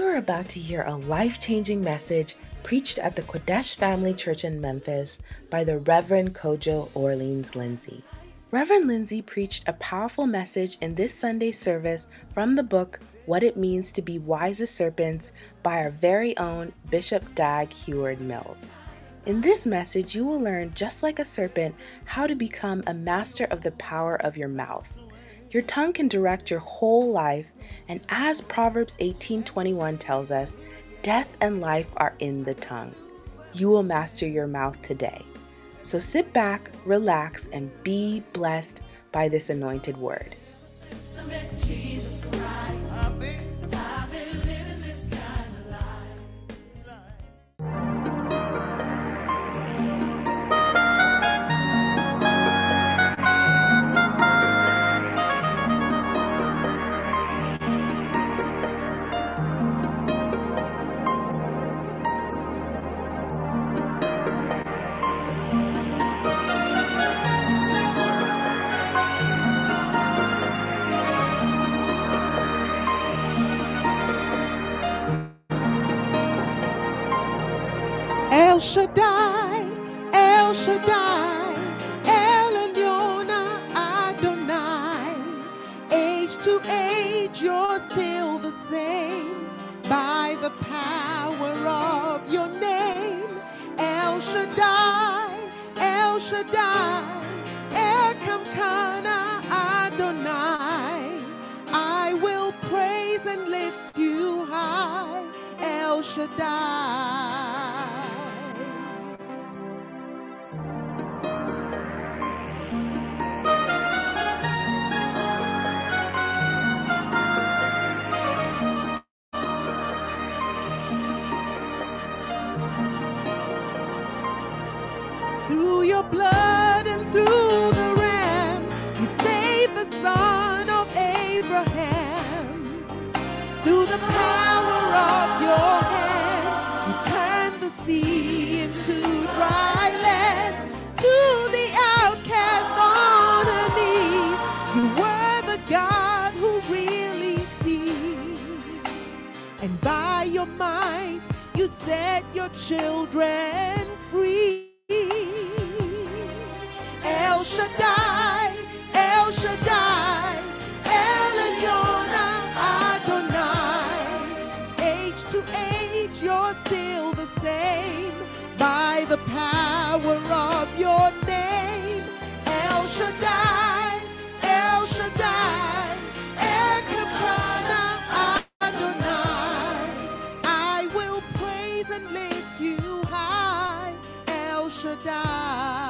are about to hear a life-changing message preached at the Kodesh Family Church in Memphis by the Reverend Kojo Orleans Lindsay. Reverend Lindsay preached a powerful message in this Sunday service from the book What It Means to Be Wise as Serpents by our very own Bishop Dag Heward-Mills. In this message, you will learn, just like a serpent, how to become a master of the power of your mouth. Your tongue can direct your whole life, and as Proverbs 18:21 tells us, death and life are in the tongue. You will master your mouth today. So sit back, relax, and be blessed by this anointed word. El Shaddai, El Shaddai, El Elyon Adonai. Age to age, you're still the same by the power of your name. El Shaddai, El Shaddai, Erkamkana Adonai. I will praise and lift you high, El Shaddai. Through your blood and through the ram, you saved the son of Abraham. Through the power of your hand, you turned the sea into dry land. To the outcast on her knees, you were the God who really sees. And by your might, you set your children free. El Shaddai, El Shaddai, El Elyon Adonai. Age to age, you're still the same by the power of your name. El Shaddai, El Shaddai, Erkamkana Adonai. I will praise and lift you high, El Shaddai.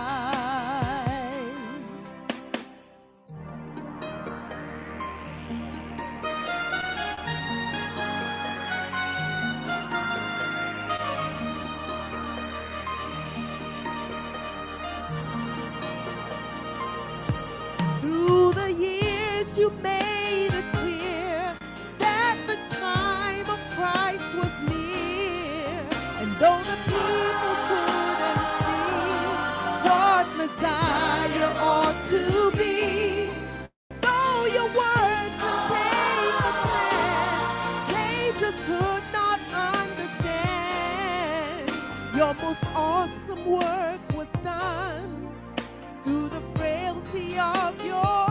Through the years you made it clear that the time of Christ was near. And though the people couldn't see what Messiah ought to be, though your word contained the plan, they just could not understand. Your most awesome work was done through the frailty of your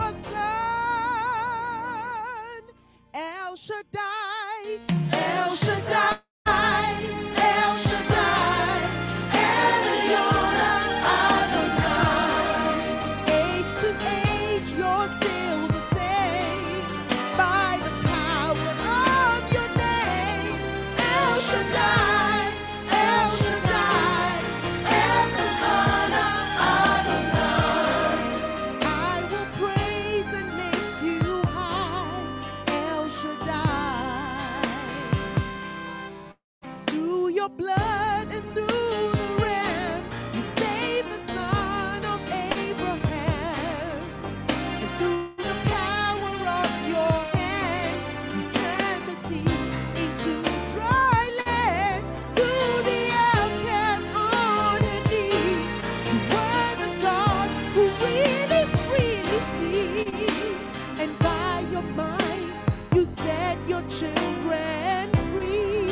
son. El Shaddai, El Shaddai, El Shaddai, El Elyon Adonai. Age to age, you're still the same by the power of your name. El Shaddai, El Shaddai, Erkamkana Adonai. I will praise and lift you high, El Shaddai. Through your blood and through the ram, you saved the son of Abraham. And through the power of your hand, you turned the sea into dry land. Through the outcast on her knees, you were the God who really, really sees. And by your might, you set your children free.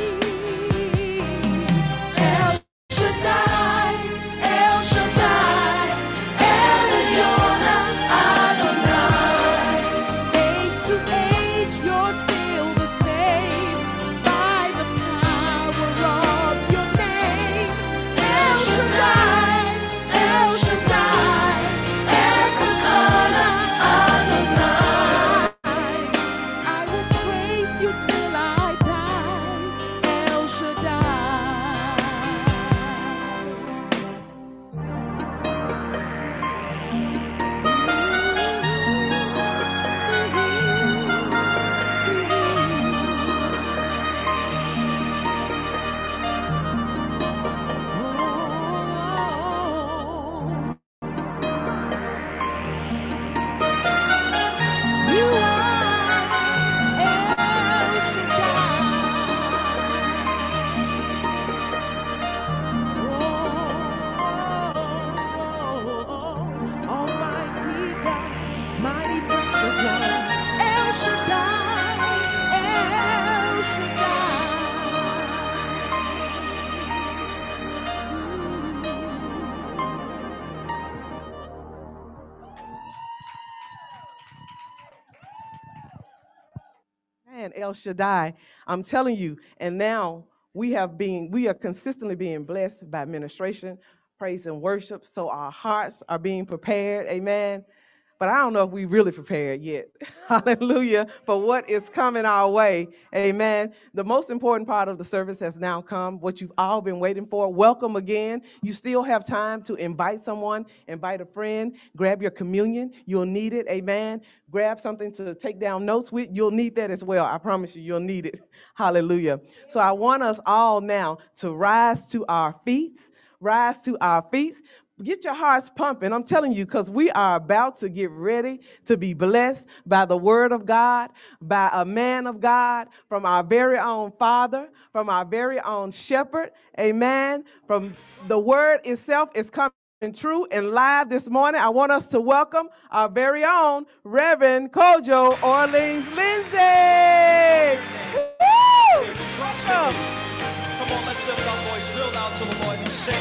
man, El Shaddai. I'm telling you. And now we are consistently being blessed by administration, praise and worship. So our hearts are being prepared. Amen. But I don't know if we really prepared yet. Hallelujah. For what is coming our way. Amen. The most important part of the service has now come, what you've all been waiting for. Welcome again. You still have time to invite someone, invite a friend, grab your communion. You'll need it. Amen. Grab something to take down notes with. You'll need that as well. I promise you, you'll need it. Hallelujah. So I want us all now to rise to our feet. Rise to our feet. Get your hearts pumping. I'm telling you, because we are about to get ready to be blessed by the word of God, by a man of God, from our very own Father, from our very own shepherd. Amen. From the word itself is coming true and live this morning. I want us to welcome our very own Reverend Kojo Orleans Lindsay. Woo! Welcome. Come on, let's lift our voice real loud to the Lord and sing.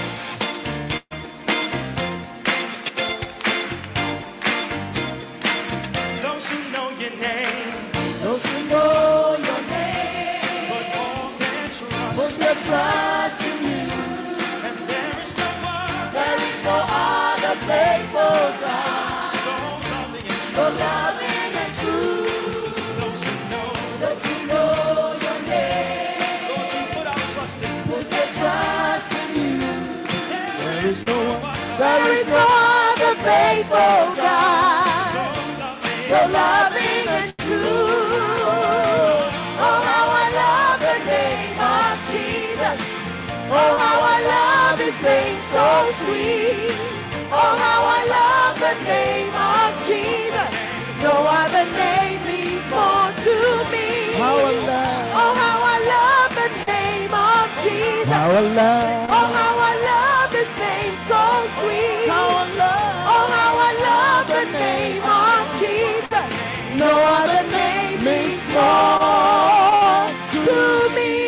Those who know your name, Those who know your name, put all their trust, put their trust in you. and there is no one There is no other faithful God, so loving and so true. loving and true. Those who know, Those who know your name, Lord, we put our trust in you. put their trust in you. There is no one There is no other faithful God, so loving. so loving and true. Oh, how I love the name of Jesus. Oh, how I love his name so sweet. Oh, how I love the name of Jesus. No other name means more to me. Oh, how I love the name of Jesus. Oh, how I love his name so sweet. Oh, how I love the name of Jesus. No other name means more to me.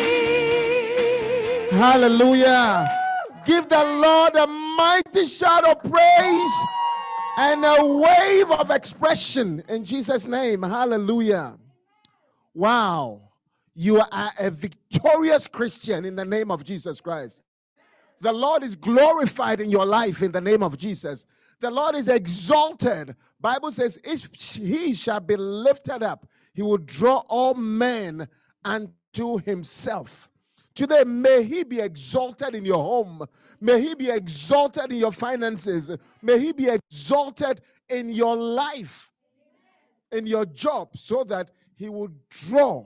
Hallelujah. Give the Lord a mighty shout of praise and a wave of expression in Jesus' name. Hallelujah. Wow. You are a victorious Christian in the name of Jesus Christ. The Lord is glorified in your life in the name of Jesus. The Lord is exalted. Bible says, if he shall be lifted up, he will draw all men unto himself. Today, may he be exalted in your home. May he be exalted in your finances. May he be exalted in your life, in your job, so that he will draw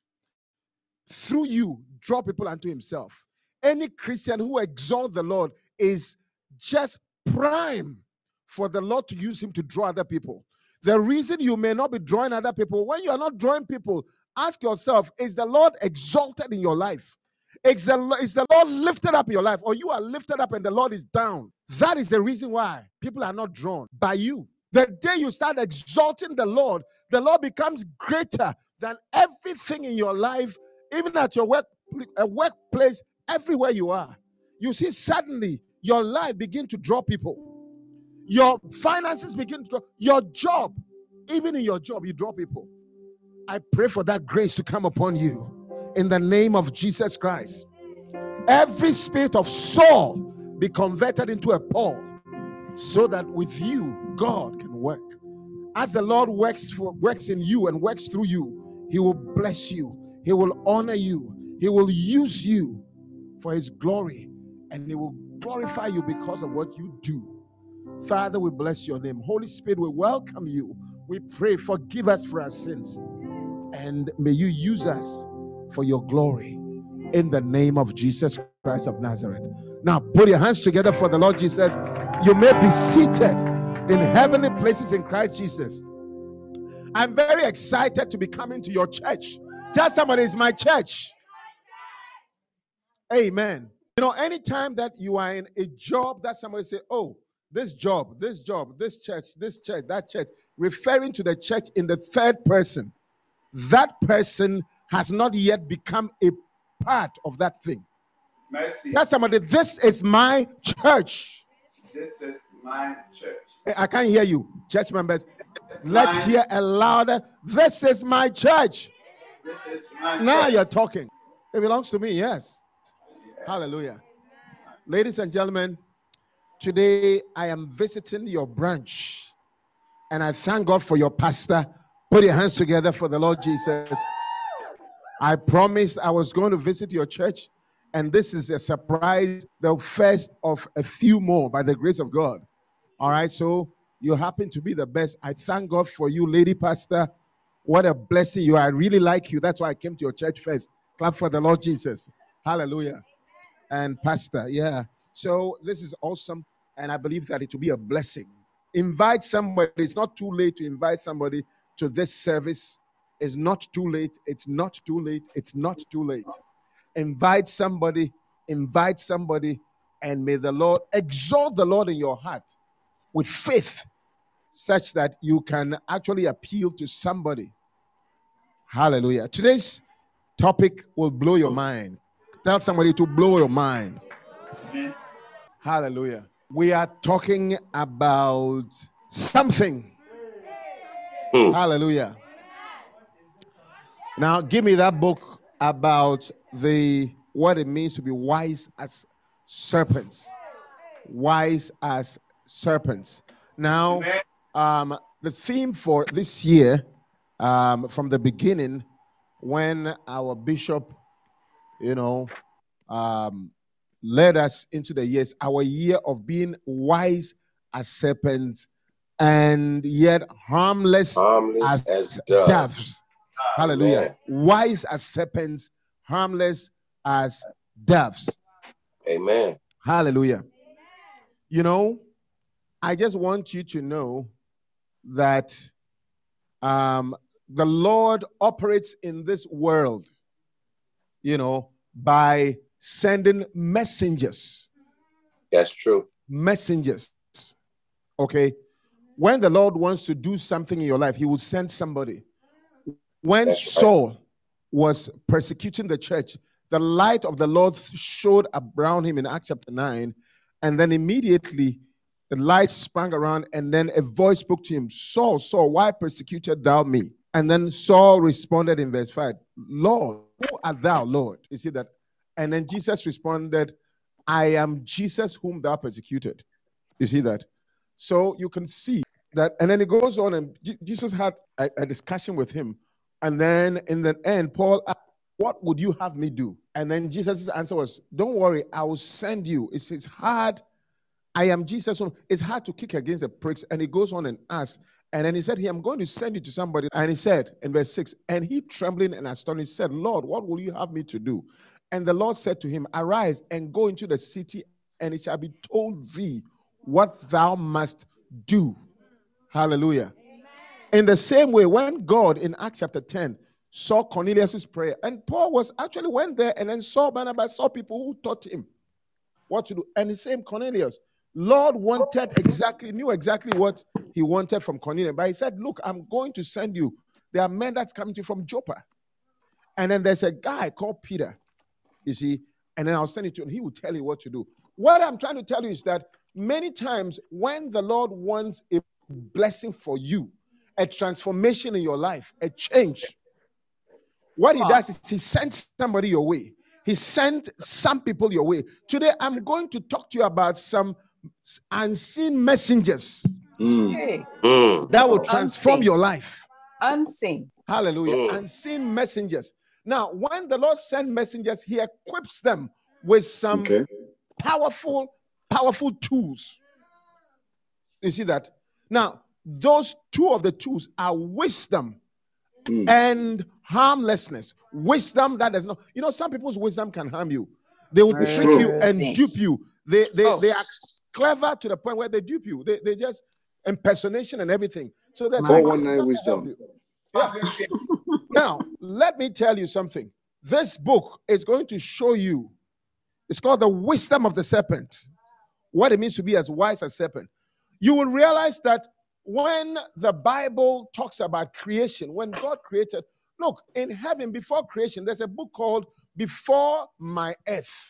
through you, draw people unto himself. Any Christian who exalts the Lord is just prime for the Lord to use him to draw other people. The reason you may not be drawing other people, when you are not drawing people, ask yourself, is the Lord exalted in your life? Is the Lord lifted up in your life? Or you are lifted up and the Lord is down? That is the reason why people are not drawn by you. The day you start exalting the Lord becomes greater than everything in your life, even at your workplace, everywhere you are. You see, suddenly your life begin to draw people. Your finances begin to draw. Your job, even in your job, you draw people. I pray for that grace to come upon you in the name of Jesus Christ. Every spirit of Saul be converted into a Paul, so that with you, God can work. As the Lord works in you and works through you, he will bless you. He will honor you. He will use you for his glory, and he will glorify you because of what you do. Father, we bless your name. Holy Spirit, we welcome you. We pray, forgive us for our sins, and may you use us for your glory in the name of Jesus Christ of Nazareth. Now put your hands together for the Lord Jesus. You may be seated in heavenly places in Christ Jesus. I'm very excited to be coming to your church. Tell somebody, it's my church. Amen. You know, anytime that you are in a job that somebody say, oh, this job, this church, that church, referring to the church in the third person, that person has not yet become a part of that thing. Mercy. Tell somebody, this is my church. This is my church. I can't hear you, church members. Let's hear a louder. This is my church. This is my Now church. you're talking. It belongs to me, yes. Hallelujah. Ladies and gentlemen, today I am visiting your branch, and I thank God for your pastor. Put your hands together for the Lord Jesus. I promised I was going to visit your church, and this is a surprise, the first of a few more by the grace of God. All right, so you happen to be the best. I thank God for you, lady pastor. What a blessing you are. I really like you. That's why I came to your church first. Clap for the Lord Jesus. Hallelujah. And pastor, yeah. So this is awesome, and I believe that it will be a blessing. Invite somebody. It's not too late to invite somebody to this service. It's not too late. It's not too late. It's not too late. Invite somebody, and may the Lord exalt the Lord in your heart with faith, such that you can actually appeal to somebody. Hallelujah. Today's topic will blow your mind. Tell somebody to blow your mind. Hallelujah. We are talking about something. Hallelujah. Now, give me that book about what it means to be wise as serpents. Wise as serpents. Now, the theme for this year, from the beginning, when our bishop, led us into the years, our year of being wise as serpents and yet harmless as doves. Hallelujah. Amen. Wise as serpents, harmless as doves. Amen. Hallelujah. I just want you to know that the Lord operates in this world, by sending messengers. That's true. Messengers. Okay. When the Lord wants to do something in your life, he will send somebody. When Saul was persecuting the church, the light of the Lord showed around him in Acts chapter 9, and then immediately the light sprang around, and then a voice spoke to him, Saul, Saul, why persecutest thou me? And then Saul responded in verse 5, Lord, who art thou, Lord? You see that? And then Jesus responded, I am Jesus whom thou persecuted. You see that? So you can see that. And then it goes on, and Jesus had a discussion with him. And then in the end, Paul asked, what would you have me do? And then Jesus' answer was, don't worry, I will send you. It's hard. I am Jesus. It's hard to kick against the pricks. And he goes on and asks. And then he said, I'm going to send you to somebody. And he said in verse 6, and he trembling and astonished said, Lord, what will you have me to do? And the Lord said to him, arise and go into the city, and it shall be told thee what thou must do. Hallelujah. In the same way, when God in Acts chapter 10 saw Cornelius' prayer, and Paul went there and then saw Barnabas, saw people who taught him what to do. And the same Cornelius, Lord knew exactly what he wanted from Cornelius. But he said, look, I'm going to send you. There are men that's coming to you from Joppa. And then there's a guy called Peter, you see, and then I'll send it to him. He will tell you what to do. What I'm trying to tell you is that many times when the Lord wants a blessing for you, a transformation in your life, a change, what he does is he sends somebody your way. He sent some people your way. Today, I'm going to talk to you about some unseen messengers that will transform your life. Unseen. Hallelujah. Unseen messengers. Now, when the Lord sends messengers, he equips them with some powerful tools. You see that? Now, those two of the tools are wisdom and harmlessness. Wisdom that does not, some people's wisdom can harm you. They will trick you and dupe you. They are clever to the point where they dupe you. They just impersonation and everything. So there's wisdom. Yeah. Now, let me tell you something. This book is going to show you. It's called The Wisdom of the Serpent. What it means to be as wise as serpent. You will realize that when the Bible talks about creation, when God created, look, in heaven before creation, there's a book called Before My Earth.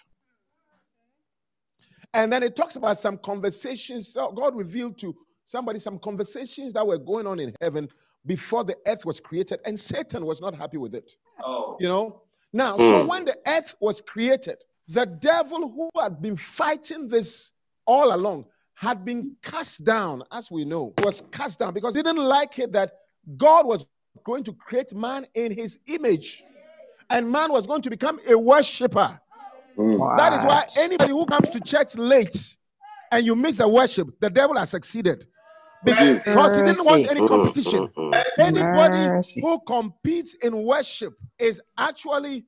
And then it talks about some conversations. God revealed to somebody some conversations that were going on in heaven before the earth was created, and Satan was not happy with it. Oh. You know? Now, so when the earth was created, the devil who had been fighting this all along had been cast down, as we know, was cast down because he didn't like it that God was going to create man in his image, and man was going to become a worshiper. That is why anybody who comes to church late and you miss a worship, the devil has succeeded. Because he didn't want any competition. Anybody who competes in worship is actually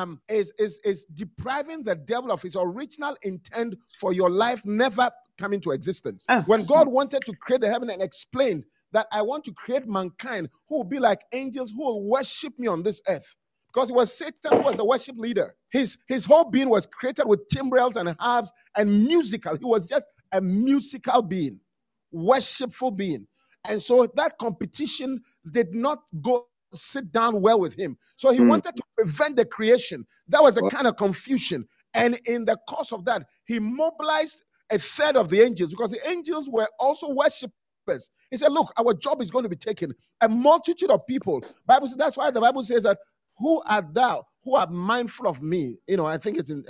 is depriving the devil of his original intent for your life never coming to existence. When God wanted to create the heaven and explained that I want to create mankind who will be like angels who will worship me on this earth. Because it was Satan who was the worship leader. His whole being was created with timbrels and harps and musical. He was just a musical being, worshipful being. And so that competition did not sit down well with him. So he wanted to prevent the creation. That was a kind of confusion. And in the course of that, he mobilized a third of the angels because the angels were also worshipers. He said, look, our job is going to be taken. A multitude of people. Bible says, that's why the Bible says that, who art thou who art mindful of me? You know, I think it's in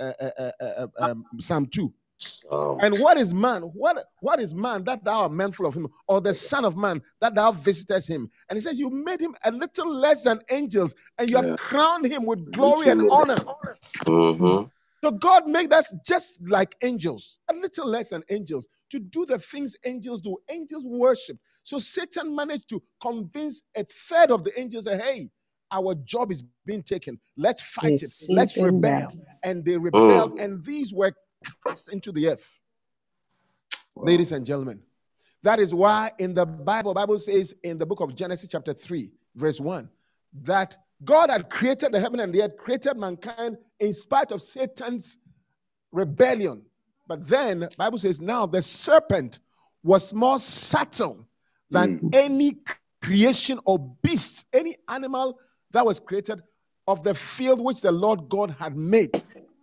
Psalm 2. And what is man? What is man that thou art mindful of him? Or the son of man that thou visitest him? And he says, you made him a little less than angels, and you have crowned him with glory and honor. So God made us just like angels, a little less than angels, to do the things angels do. Angels worship. So Satan managed to convince a third of the angels that, hey, our job is being taken. Let's fight it. Let's rebel. And they rebelled, and these were cast into the earth. Ladies and gentlemen, that is why in the Bible says in the book of Genesis chapter 3, verse 1, that God had created the heaven and the earth, created mankind in spite of Satan's rebellion. But then the Bible says now the serpent was more subtle than any creation or beast, any animal that was created of the field which the Lord God had made.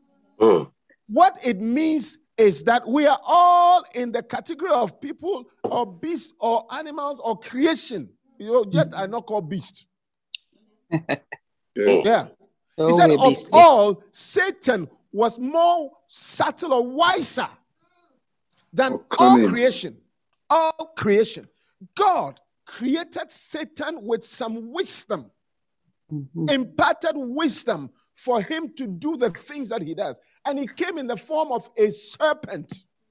What it means is that we are all in the category of people or beasts or animals or creation. You know, just are not called beasts. Yeah. He said of all, Satan was more subtle or wiser than all creation. All creation. God created Satan with some wisdom, imparted wisdom for him to do the things that he does. And he came in the form of a serpent.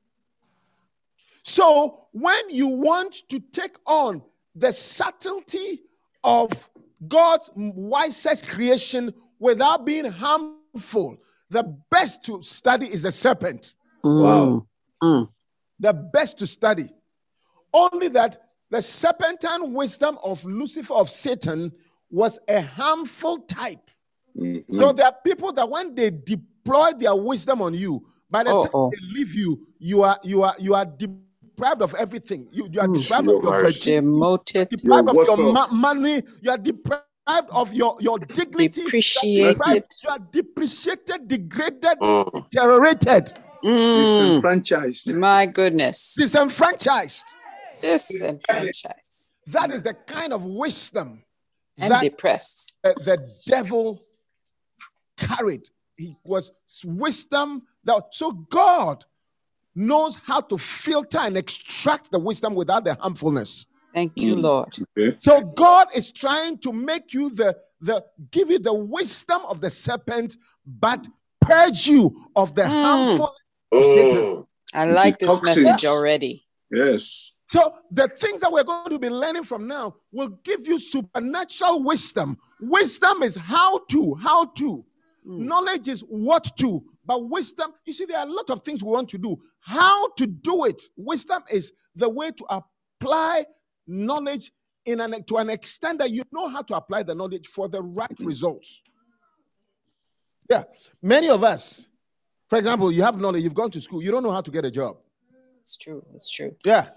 So when you want to take on the subtlety of God's wisest creation without being harmful, the best to study is the serpent. Wow. The best to study. Only that the serpentine wisdom of Lucifer, of Satan, was a harmful type. So there are people that when they deploy their wisdom on you, by the time they leave you, you are deprived of everything. You are deprived of your virginity, deprived of your money, you are deprived of your dignity, depreciated. You are depreciated, degraded, deteriorated. Disenfranchised. My goodness. Disenfranchised. Disenfranchised. That is the kind of wisdom and that depressed the devil carried. He was wisdom. So God knows how to filter and extract the wisdom without the harmfulness. Thank you, Lord. So God is trying to make you give you the wisdom of the serpent, but purge you of the harmful of Satan. I like this message already. Yes. So the things that we're going to be learning from now will give you supernatural wisdom. Wisdom is how to. Knowledge is what to. But wisdom, you see, there are a lot of things we want to do. How to do it. Wisdom is the way to apply knowledge to an extent that you know how to apply the knowledge for the right results. Yeah. Many of us, for example, you have knowledge, you've gone to school, you don't know how to get a job. It's true. It's true. Yeah.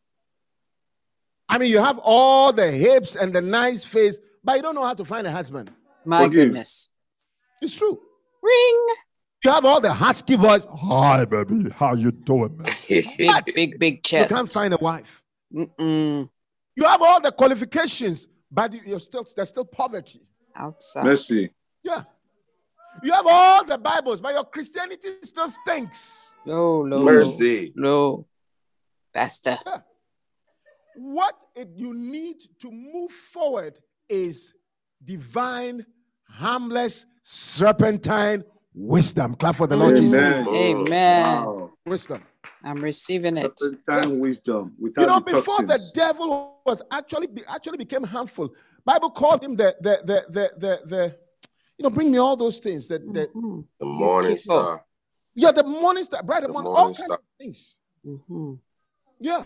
I mean, you have all the hips and the nice face, but you don't know how to find a husband. My goodness. It's true. Ring. You have all the husky voice. Hi, baby. How you doing, man? Big chest. You can't find a wife. You have all the qualifications, but there's still poverty. Outside. Mercy. Yeah. You have all the Bibles, but your Christianity still stinks. No. Mercy. No. Pastor. Yeah. What you need to move forward is divine, harmless, serpentine wisdom. Clap for the Lord Jesus. Amen. Wow. Wisdom. I'm receiving it. Serpentine wisdom. Without the Before the toxins. devil was actually became harmful, Bible called him the bring me all those things. The morning star. Yeah, the morning star, bright morning, all kinds of things. Mm-hmm. Yeah.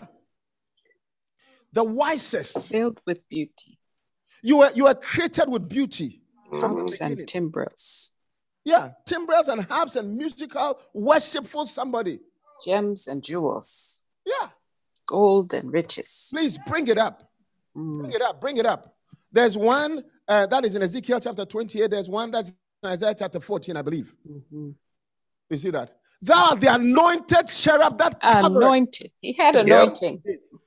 The wisest. Filled with beauty. You were created with beauty. Harps and timbrels. Yeah, timbrels and harps and musical, worshipful somebody. Gems and jewels. Yeah. Gold and riches. Please bring it up. Bring it up. There's one that is in Ezekiel chapter 28. There's one that's in Isaiah chapter 14, I believe. Mm-hmm. You see that? Thou art the anointed cherub that covered. Anointed. He had anointing.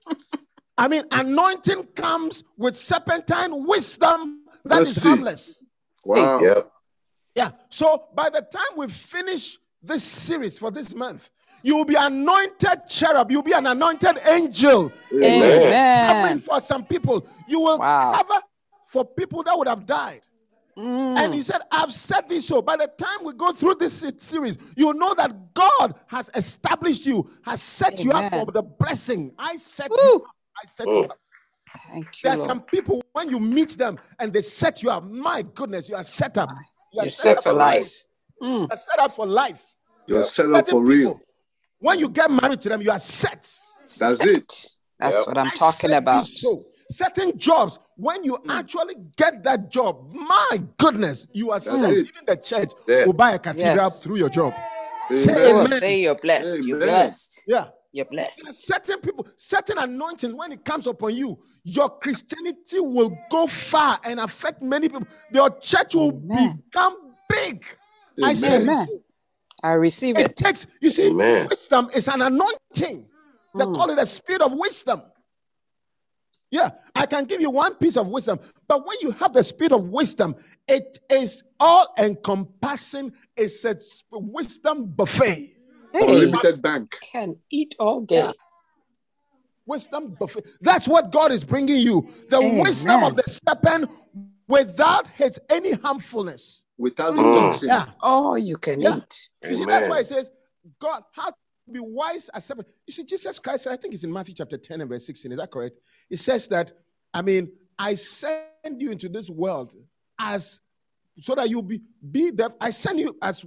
I mean, anointing comes with serpentine wisdom that is harmless. Wow. Yep. Yeah. So by the time we finish this series for this month, you will be anointed cherub. You'll be an anointed angel. Amen. Covering for some people. You will cover for people that would have died. And he said, I've said this so. By the time we go through this series, you'll know that God has established you, has set you up for the blessing. I set you up. I set you up. Thank you. There are some people, when you meet them and they set you up, my goodness, you are set up. You're set for life. You're set up for life. You're set up for real. When you get married to them, you are set. That's it. That's what I'm talking about. Certain jobs, when you actually get that job, my goodness, you are set. Even the church will buy a cathedral through your job. Say amen. Say you're blessed. Amen. You're blessed. Yeah. You're blessed. Certain people, certain anointings, when it comes upon you, your Christianity will go far and affect many people. Your church will become big. Amen. I say this. I receive it. Takes, you see, wisdom is an anointing. They call it a spirit of wisdom. Yeah, I can give you one piece of wisdom, but when you have the spirit of wisdom, it is all encompassing. It's a wisdom buffet. Unlimited bank. Can eat all day. Yeah. Wisdom buffet. That's what God is bringing you. The wisdom of the serpent without any harmfulness. Without the toxin. Yeah. Oh, you can eat. You see, that's why it says, God, how to be wise as serpent. You see, Jesus Christ, I think it's in Matthew chapter 10 and verse 16. Is that correct? It says that, I send you into this world so that you be deaf. I send you as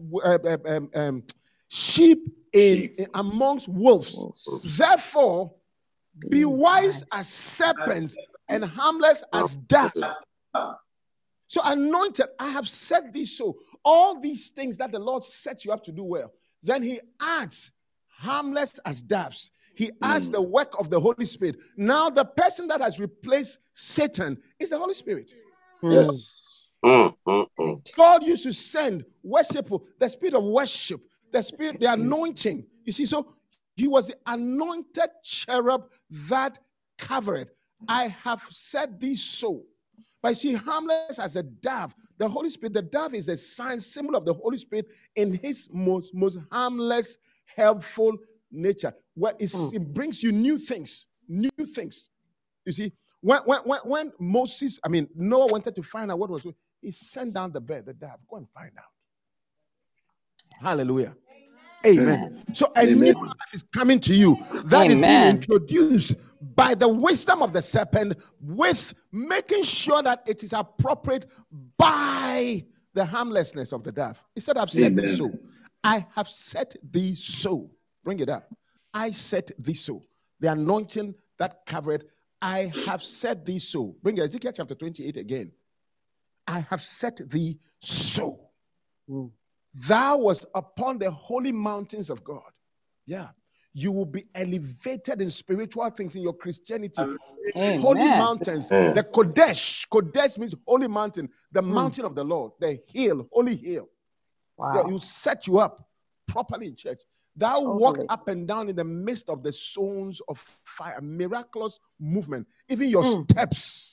sheep in amongst wolves. Therefore, be wise as serpents and harmless as doves. So anointed, I have said this so. All these things that the Lord sets you up to do well. Then he adds harmless as doves. He adds the work of the Holy Spirit. Now the person that has replaced Satan is the Holy Spirit. Yes. God used to send worshipful, the spirit of worship, the anointing. You see, so he was the anointed cherub that covered. I have said this so. But you see, harmless as a dove, the Holy Spirit, the dove is a sign, symbol of the Holy Spirit in his most harmless, helpful nature. Where it brings you new things. You see, when Noah wanted to find out what was, he sent down the bird, the dove, go and find out. Hallelujah. Amen. So a new life is coming to you. That is being introduced by the wisdom of the serpent, with making sure that it is appropriate by the harmlessness of the dove. He said, I've said this so. I have said thee so. Bring it up. I said thee so. The anointing that covered, I have said thee so. Bring it, Ezekiel chapter 28 again. I have said thee so. Thou was upon the holy mountains of God. Yeah. You will be elevated in spiritual things in your Christianity. Amen. Holy mountains. The Kodesh. Kodesh means holy mountain. The mountain of the Lord. The hill. Holy hill. Wow. Yeah, you set you up properly in church. Thou walk up and down in the midst of the zones of fire. Miraculous movement. Even your steps.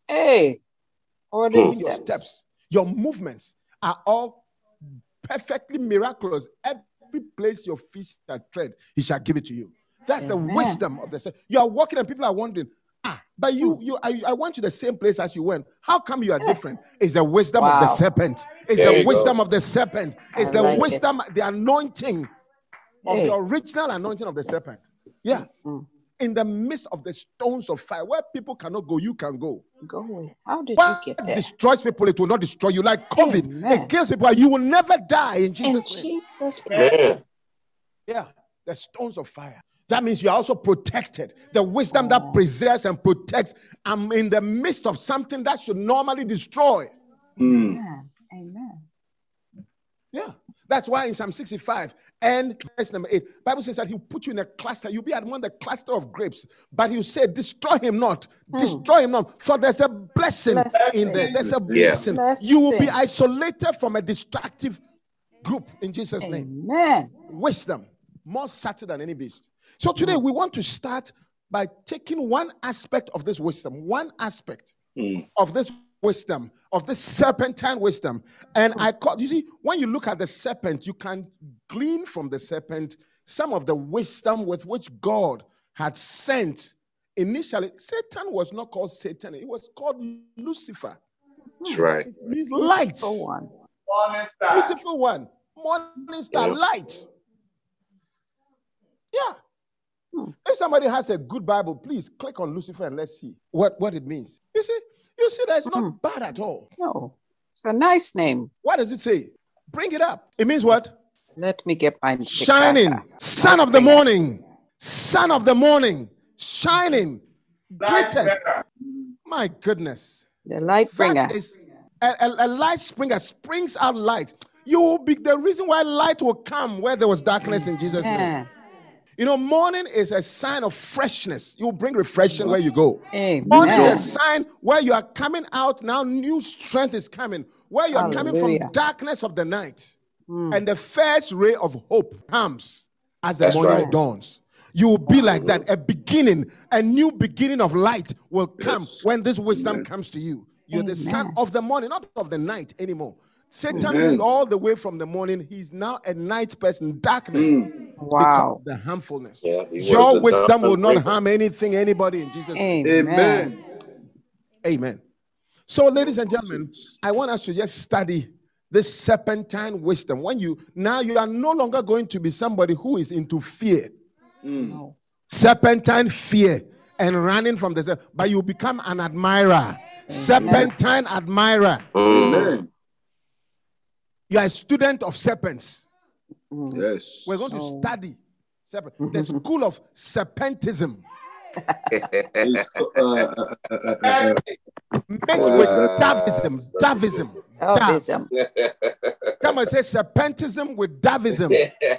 Hey, order Your steps. steps, your movements are all perfectly miraculous. Every place your feet shall tread, he shall give it to you. That's the Amen. wisdom of the serpent. You are walking and people are wondering, but I went to the same place as you went. How come you are different? It's the wisdom of the Wow. serpent. It's There the you go. wisdom of the serpent. It's I the like it. wisdom, the anointing of Hey. the original anointing of the serpent. Yeah. Mm. In the midst of the stones of fire, where people cannot go, you can go. Go away. How did you What get there? destroys people, it will not destroy you. Like COVID, Amen. it kills people, and you will never die in In Jesus' name. Jesus' name. Man. Yeah, the stones of fire. That means you are also protected. The wisdom that preserves and protects. I'm in the midst of something that should normally destroy. Amen. Amen. Yeah. That's why in Psalm 65 and verse number 8, Bible says that he'll put you in a cluster. You'll be at one of the cluster of grapes. But he'll say, destroy him not. Destroy him not. For there's a blessing in there. There's a blessing. You will be isolated from a destructive group in Jesus' name. Amen. Wisdom, more subtle than any beast. So today we want to start by taking one aspect of this wisdom, one aspect of this wisdom, of this serpentine wisdom. And you see, when you look at the serpent, you can glean from the serpent some of the wisdom with which God had sent. Initially, Satan was not called Satan, it was called Lucifer. That's right. It means light. Beautiful one. Morning star. Beautiful one. Morning star, light. Yeah. If somebody has a good Bible, please click on Lucifer and let's see what it means. You see that it's not bad at all. No, it's a nice name. What does it say? Bring it up. It means what? Let me get my Shining, son of the morning, son of the morning, shining, greatest. My goodness. The light bringer. That is a light springer, springs out light. You will be the reason why light will come where there was darkness in Jesus' name. You know, morning is a sign of freshness. You will bring refreshing where you go. Amen. Morning is a sign where you are coming out now. New strength is coming. Where you are coming from darkness of the night. And the first ray of hope comes as the morning dawns. You will be like that. A beginning, a new beginning of light will come when this wisdom comes to you. You're the son of the morning, not of the night anymore. Satan is all the way from the morning. He's now a night person, darkness. Wow. The harmfulness. Yeah, your wisdom will not harm anything, anybody in Jesus' name. Amen. Amen. So, ladies and gentlemen, I want us to just study this serpentine wisdom. When you are no longer going to be somebody who is into fear. No. Serpentine fear and running from the serpent, but you become an admirer. Serpentine admirer. Amen. You are a student of serpents. Yes. We're going to study the school of serpentism. Mixed with Davism. Come on, say serpentism with Davism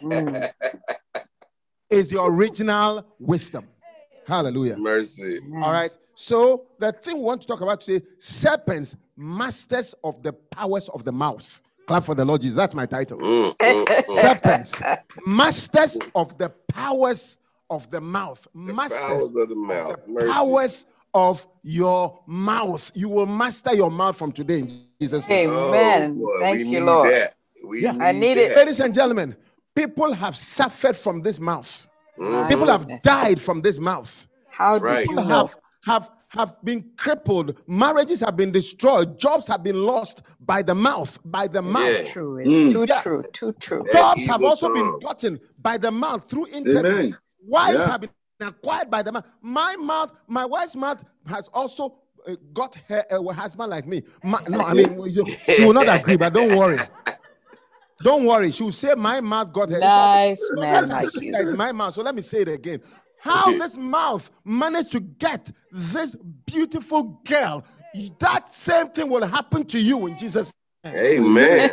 is the original wisdom. Hallelujah. Mercy. All right. So the thing we want to talk about today, serpents, masters of the powers of the mouth. Clap for the Lord Jesus. That's my title. Serpents, masters of the powers of the mouth. Masters of the mouth. The powers of your mouth. You will master your mouth from today in Jesus' name. Amen. Thank you, Lord. I need it. Ladies and gentlemen, people have suffered from this mouth. People have died from this mouth. How did you know? Have been crippled. Marriages have been destroyed. Jobs have been lost by the mouth. It's true. It's too true. Too true. Jobs have also been gotten by the mouth through internet. Wives have been acquired by the mouth. My wife's mouth has also got her husband like me. She will not agree, but don't worry. Don't worry. She will say my mouth got her. Nice man like you. That is my mouth. So let me say it again. How this mouth managed to get this beautiful girl, that same thing will happen to you in Jesus' name. Amen.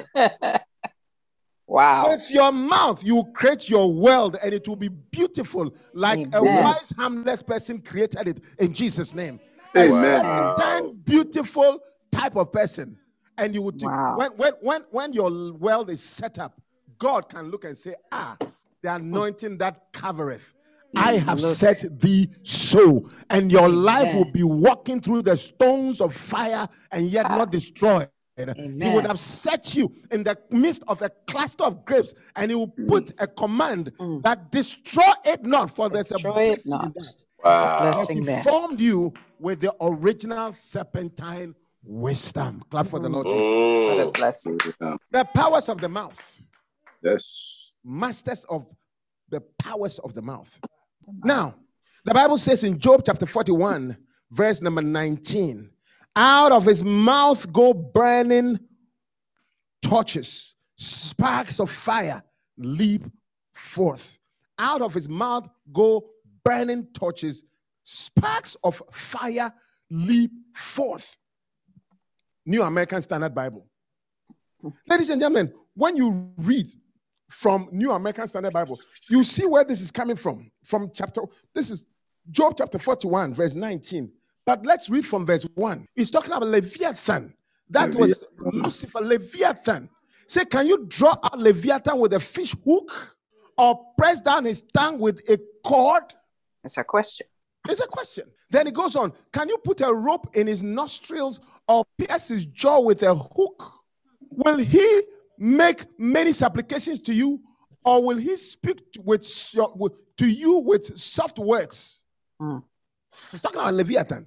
Wow. With your mouth, you will create your world and it will be beautiful like a wise, harmless person created it in Jesus' name. Amen. A certain beautiful type of person. And you would when your world is set up, God can look and say, the anointing that covereth. I have set thee so. And your life will be walking through the stones of fire and yet not destroyed. He would have set you in the midst of a cluster of grapes, and he will put a command that destroy it not, for there's a blessing in that. There's a blessing there. He formed you with the original serpentine wisdom. Clap for the Lord Jesus. What a blessing. The powers of the mouth. Yes. Masters of the powers of the mouth. Now, the Bible says in Job chapter 41, verse number 19, out of his mouth go burning torches, sparks of fire leap forth. Out of his mouth go burning torches, sparks of fire leap forth. New American Standard Bible. Ladies and gentlemen, when you read from New American Standard Bible, you see where this is coming from. This is Job chapter 41, verse 19. But let's read from verse 1. He's talking about Leviathan. That was Lucifer, Leviathan. Say, can you draw out Leviathan with a fish hook or press down his tongue with a cord? It's a question. It's a question. Then he goes on. Can you put a rope in his nostrils or pierce his jaw with a hook? Will he make many supplications to you, or will he speak to you with soft words? He's talking about Leviathan.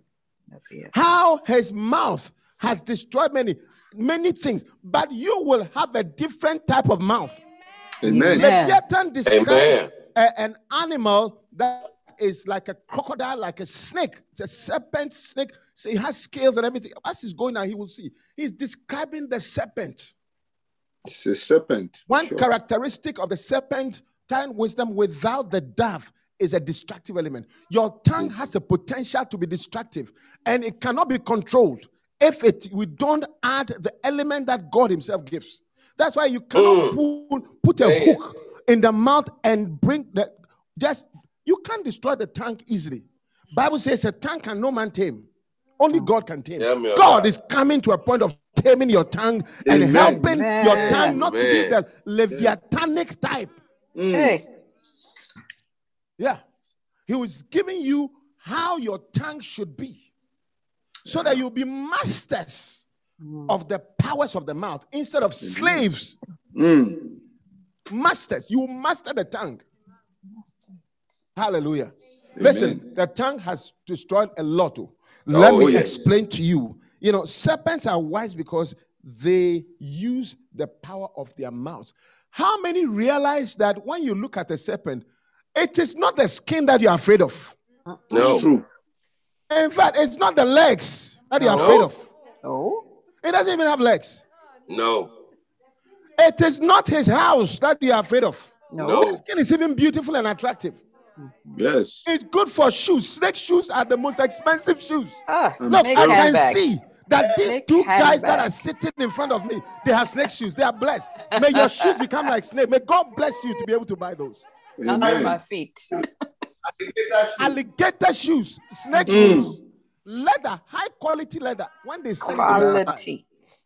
How his mouth has destroyed many things, but you will have a different type of mouth. Amen. Leviathan describes an animal that is like a crocodile, like a snake. It's a serpent snake. So it has scales and everything. As he's going now, he will see. He's describing the serpent. It's a serpent. One characteristic of the serpent, time wisdom without the dove, is a destructive element. Your tongue has a potential to be destructive, and it cannot be controlled if we don't add the element that God himself gives. That's why you cannot put a hook in the mouth and bring you can't destroy the tongue easily. Bible says a tongue can no man tame. Only God can tame. God is coming to a point of taming your tongue and helping your tongue not to be the Leviathanic type. Yeah. He was giving you how your tongue should be, so that you'll be masters of the powers of the mouth instead of slaves. Masters. You master the tongue. Hallelujah. Amen. Listen, the tongue has destroyed a lot. Let me explain to you. You know, serpents are wise because they use the power of their mouth. How many realize that when you look at a serpent, it is not the skin that you're afraid of? No. It's true. In fact, it's not the legs that you're afraid of. No. It doesn't even have legs. No. It is not his house that you're afraid of. No. His skin is even beautiful and attractive. Yes. It's good for shoes. Snake shoes are the most expensive shoes. Look, I can see that these two guys that are sitting in front of me, they have snake shoes. They are blessed. May your shoes become like snake. May God bless you to be able to buy those. Under my feet. Alligator shoes, snake shoes, leather, high quality leather. When they sell quality.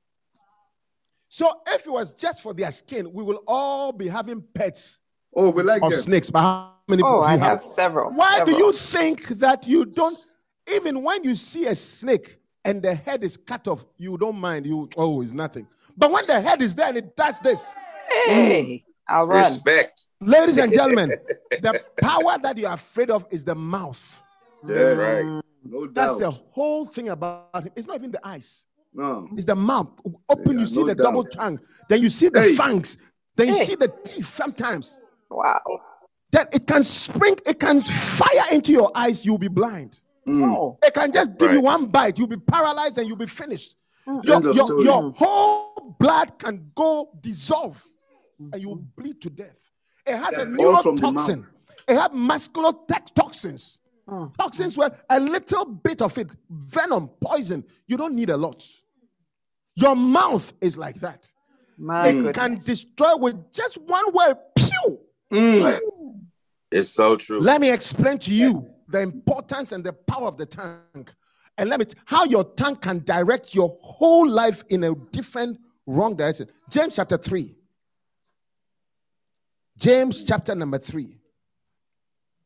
So if it was just for their skin, we will all be having pets. Oh, we like of them. Snakes. But how many people I have several. Why do you think that you don't, even when you see a snake and the head is cut off, you don't mind? It's nothing. But when the head is there and it does this, I'll run. Respect. Ladies and gentlemen, the power that you're afraid of is the mouth. That's right. No doubt. That's the whole thing about it. It's not even the eyes. No. It's the mouth. Open, you see the double tongue. Then you see the fangs. Then you see the teeth sometimes. Wow. Then it can it can fire into your eyes. You'll be blind. It can just give you one bite. You'll be paralyzed and you'll be finished. Your whole blood can go dissolve and you will bleed to death. It has a neurotoxin. It has muscular toxins. Toxins where a little bit of it, venom, poison, you don't need a lot. Your mouth is like that. It can destroy with just one word. Pew! It's so true. Let me explain to you the importance and the power of the tongue. And how your tongue can direct your whole life in a different, wrong direction. James chapter 3. James chapter number 3.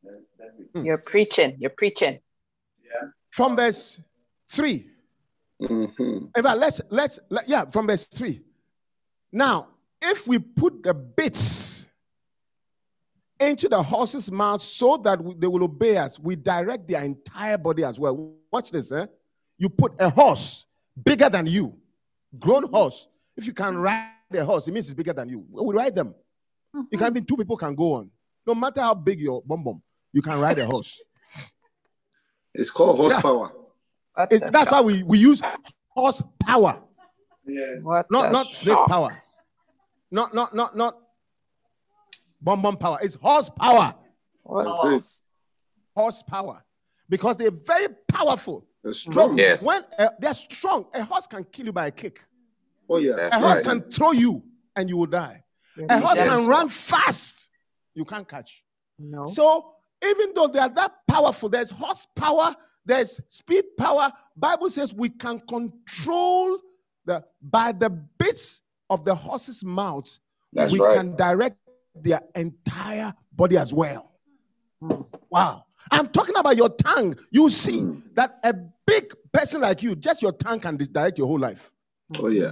You're preaching. You're preaching. From verse 3. In fact, from verse 3. Now, if we put the bits into the horse's mouth so that they will obey us, we direct their entire body as well. Watch this, eh? You put a horse bigger than you, grown horse. If you can ride a horse, it means it's bigger than you. We ride them. You can be 2 people can go on. No matter how big your bum, you can ride a horse. It's called horsepower. That's why we use horsepower. Yeah. Not snake power. Not bum power. It's horsepower. Horsepower. Because they're very powerful. They're strong. Yes. When they're strong, a horse can kill you by a kick. Oh, yeah. A horse can throw you and you will die. A horse can run fast. You can't catch. No. So even though they are that powerful, there's horsepower, there's speed power. Bible says we can control by the bits of the horse's mouth. That's we right. can direct their entire body as well. Wow. I'm talking about your tongue. You see that a big person like you, just your tongue can direct your whole life. Oh, yeah.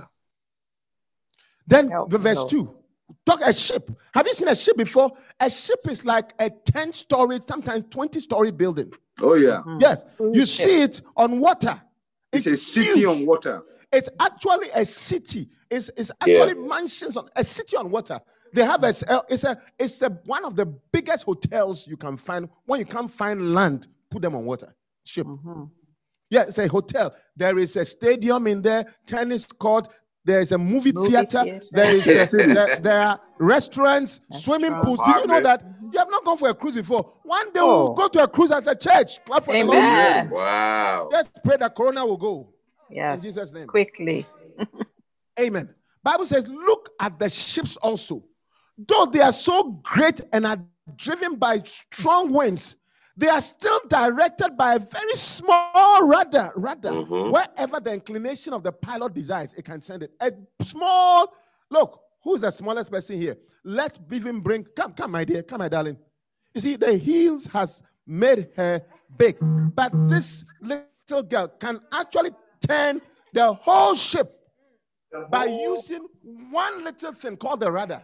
Then verse 2. Talk a ship. Have you seen a ship before? A ship is like a 10-story, sometimes 20-story building. Oh, yeah. Yes. You see it on water. It's a city on water. It's actually a city. It's actually mansions on a city on water. They have it's one of the biggest hotels you can find. When you can't find land, put them on water. Ship. Yeah, it's a hotel. There is a stadium in there, tennis court. There is a movie theater. There are restaurants, swimming pools. Do you know that? You have not gone for a cruise before. One day we'll go to a cruise as a church. Clap for the Lord. Wow. Just pray that Corona will go. Yes. In Jesus' name. Quickly. Amen. Bible says, look at the ships also. Though they are so great and are driven by strong winds, they are still directed by a very small rudder. Wherever the inclination of the pilot desires, it can send it. A small, look, who's the smallest person here? Let's even bring, come, my dear, come, my darling. You see, the heels has made her big. But this little girl can actually turn the whole ship by using one little thing called the rudder.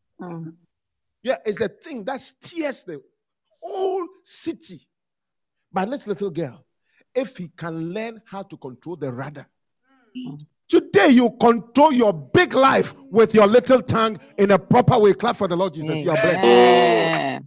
Yeah, it's a thing that steers the whole city. But this little girl, if he can learn how to control the rudder, today you control your big life with your little tongue in a proper way. Clap for the Lord Jesus. You are blessed.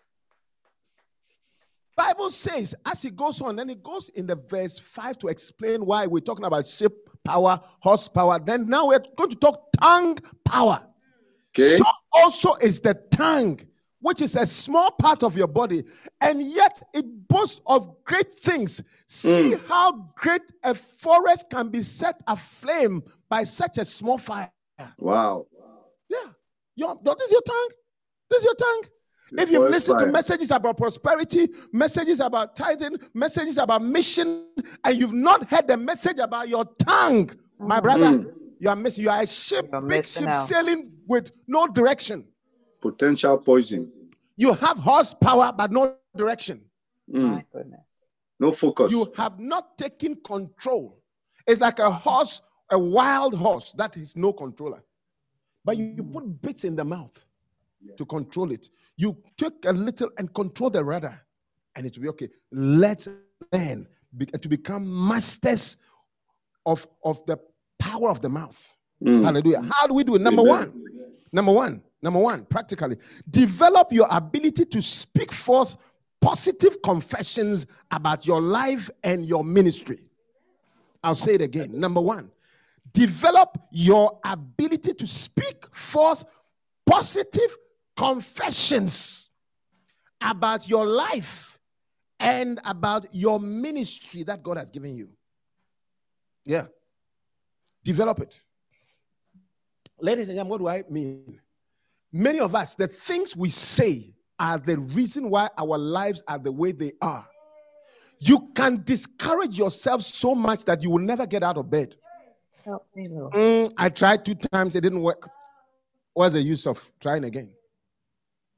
Bible says, as it goes on, then it goes in the verse 5 to explain why we're talking about ship power, horsepower. Then now we're going to talk tongue power. Okay. So also is the tongue, which is a small part of your body, and yet it boasts of great things. See how great a forest can be set aflame by such a small fire. Wow. Yeah. This is your tongue. This is your tongue. If you've listened to messages about prosperity, messages about tithing, messages about mission, and you've not heard the message about your tongue, my brother, you are missing. You are a ship, big ship sailing with no direction. Potential poison. You have horsepower, but no direction. My goodness. No focus. You have not taken control. It's like a horse, a wild horse that is no controller. But you put bits in the mouth to control it. You take a little and control the rudder, and it will be okay. Let's learn to become masters of the power of the mouth. Hallelujah. How do we do it? Number one, practically. Develop your ability to speak forth positive confessions about your life and your ministry. I'll say it again. Number one, develop your ability to speak forth positive confessions about your life and about your ministry that God has given you. Yeah. Develop it. Ladies and gentlemen, what do I mean? Many of us, the things we say are the reason why our lives are the way they are. You can discourage yourself so much that you will never get out of bed. Help me, Lord. I tried 2 times, it didn't work. What's the use of trying again?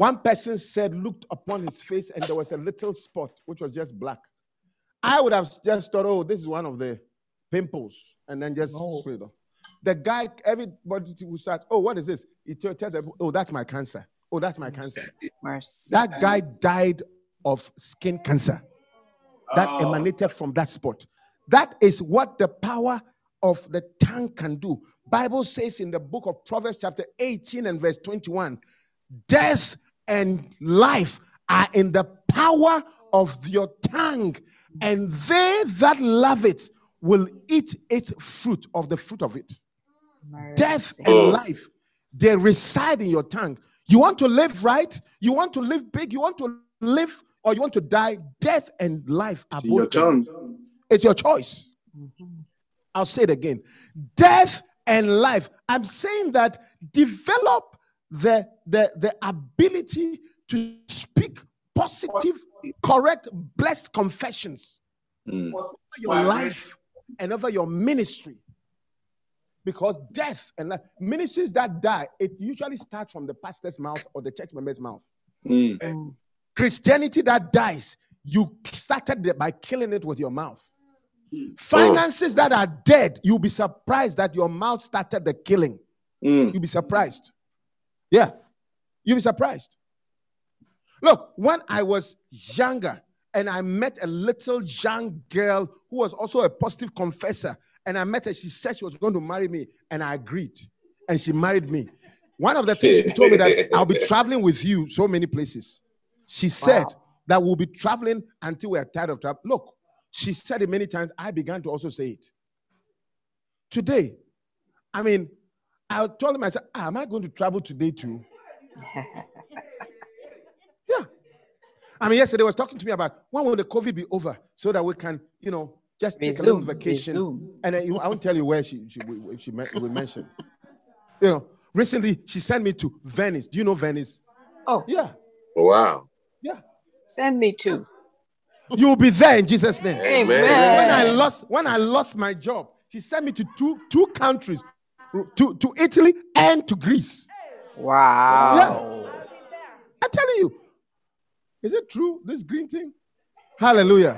One person said, looked upon his face, and there was a little spot, which was just black. I would have just thought, oh, this is one of the pimples, and then just spray it off. The guy, everybody who starts, oh, what is this? He tells them, oh, that's my cancer. Oh, that's my cancer. Mercy. That guy died of skin cancer that emanated from that spot. That is what the power of the tongue can do. Bible says in the book of Proverbs chapter 18 and verse 21, death and life are in the power of your tongue, and they that love it will eat its fruit of the fruit of it. Mercy. Death and life, they reside in your tongue. You want to live right? You want to live big? You want to live or you want to die? Death and life are both your tongue. It's your choice. I'll say it again. Death and life. I'm saying that develop the ability to speak positive, correct, blessed confessions over your life and over your ministry. Because death and life, ministries that die, it usually starts from the pastor's mouth or the church member's mouth. Christianity that dies, you started by killing it with your mouth. Finances that are dead, you'll be surprised that your mouth started the killing. You'll be surprised. Yeah, you'll be surprised. Look, when I was younger and I met a little young girl who was also a positive confessor, and I met her, she said she was going to marry me, and I agreed, and she married me. One of the things she told me that I'll be traveling with you so many places. She said that we'll be traveling until we're tired of travel. Look, she said it many times. I began to also say it. Today, I mean, I told him, I said, am I going to travel today too? Yeah. I mean, yesterday was talking to me about when will the COVID be over so that we can, just take a little vacation. And I won't tell you where she will mention. Recently she sent me to Venice. Do you know Venice? Oh. Yeah. Wow. Yeah. Send me too. You'll be there in Jesus' name. Amen. When I lost my job, she sent me to two countries, to Italy and to Greece. Wow. Yeah. I'm telling you. Is it true, this green thing? Hallelujah.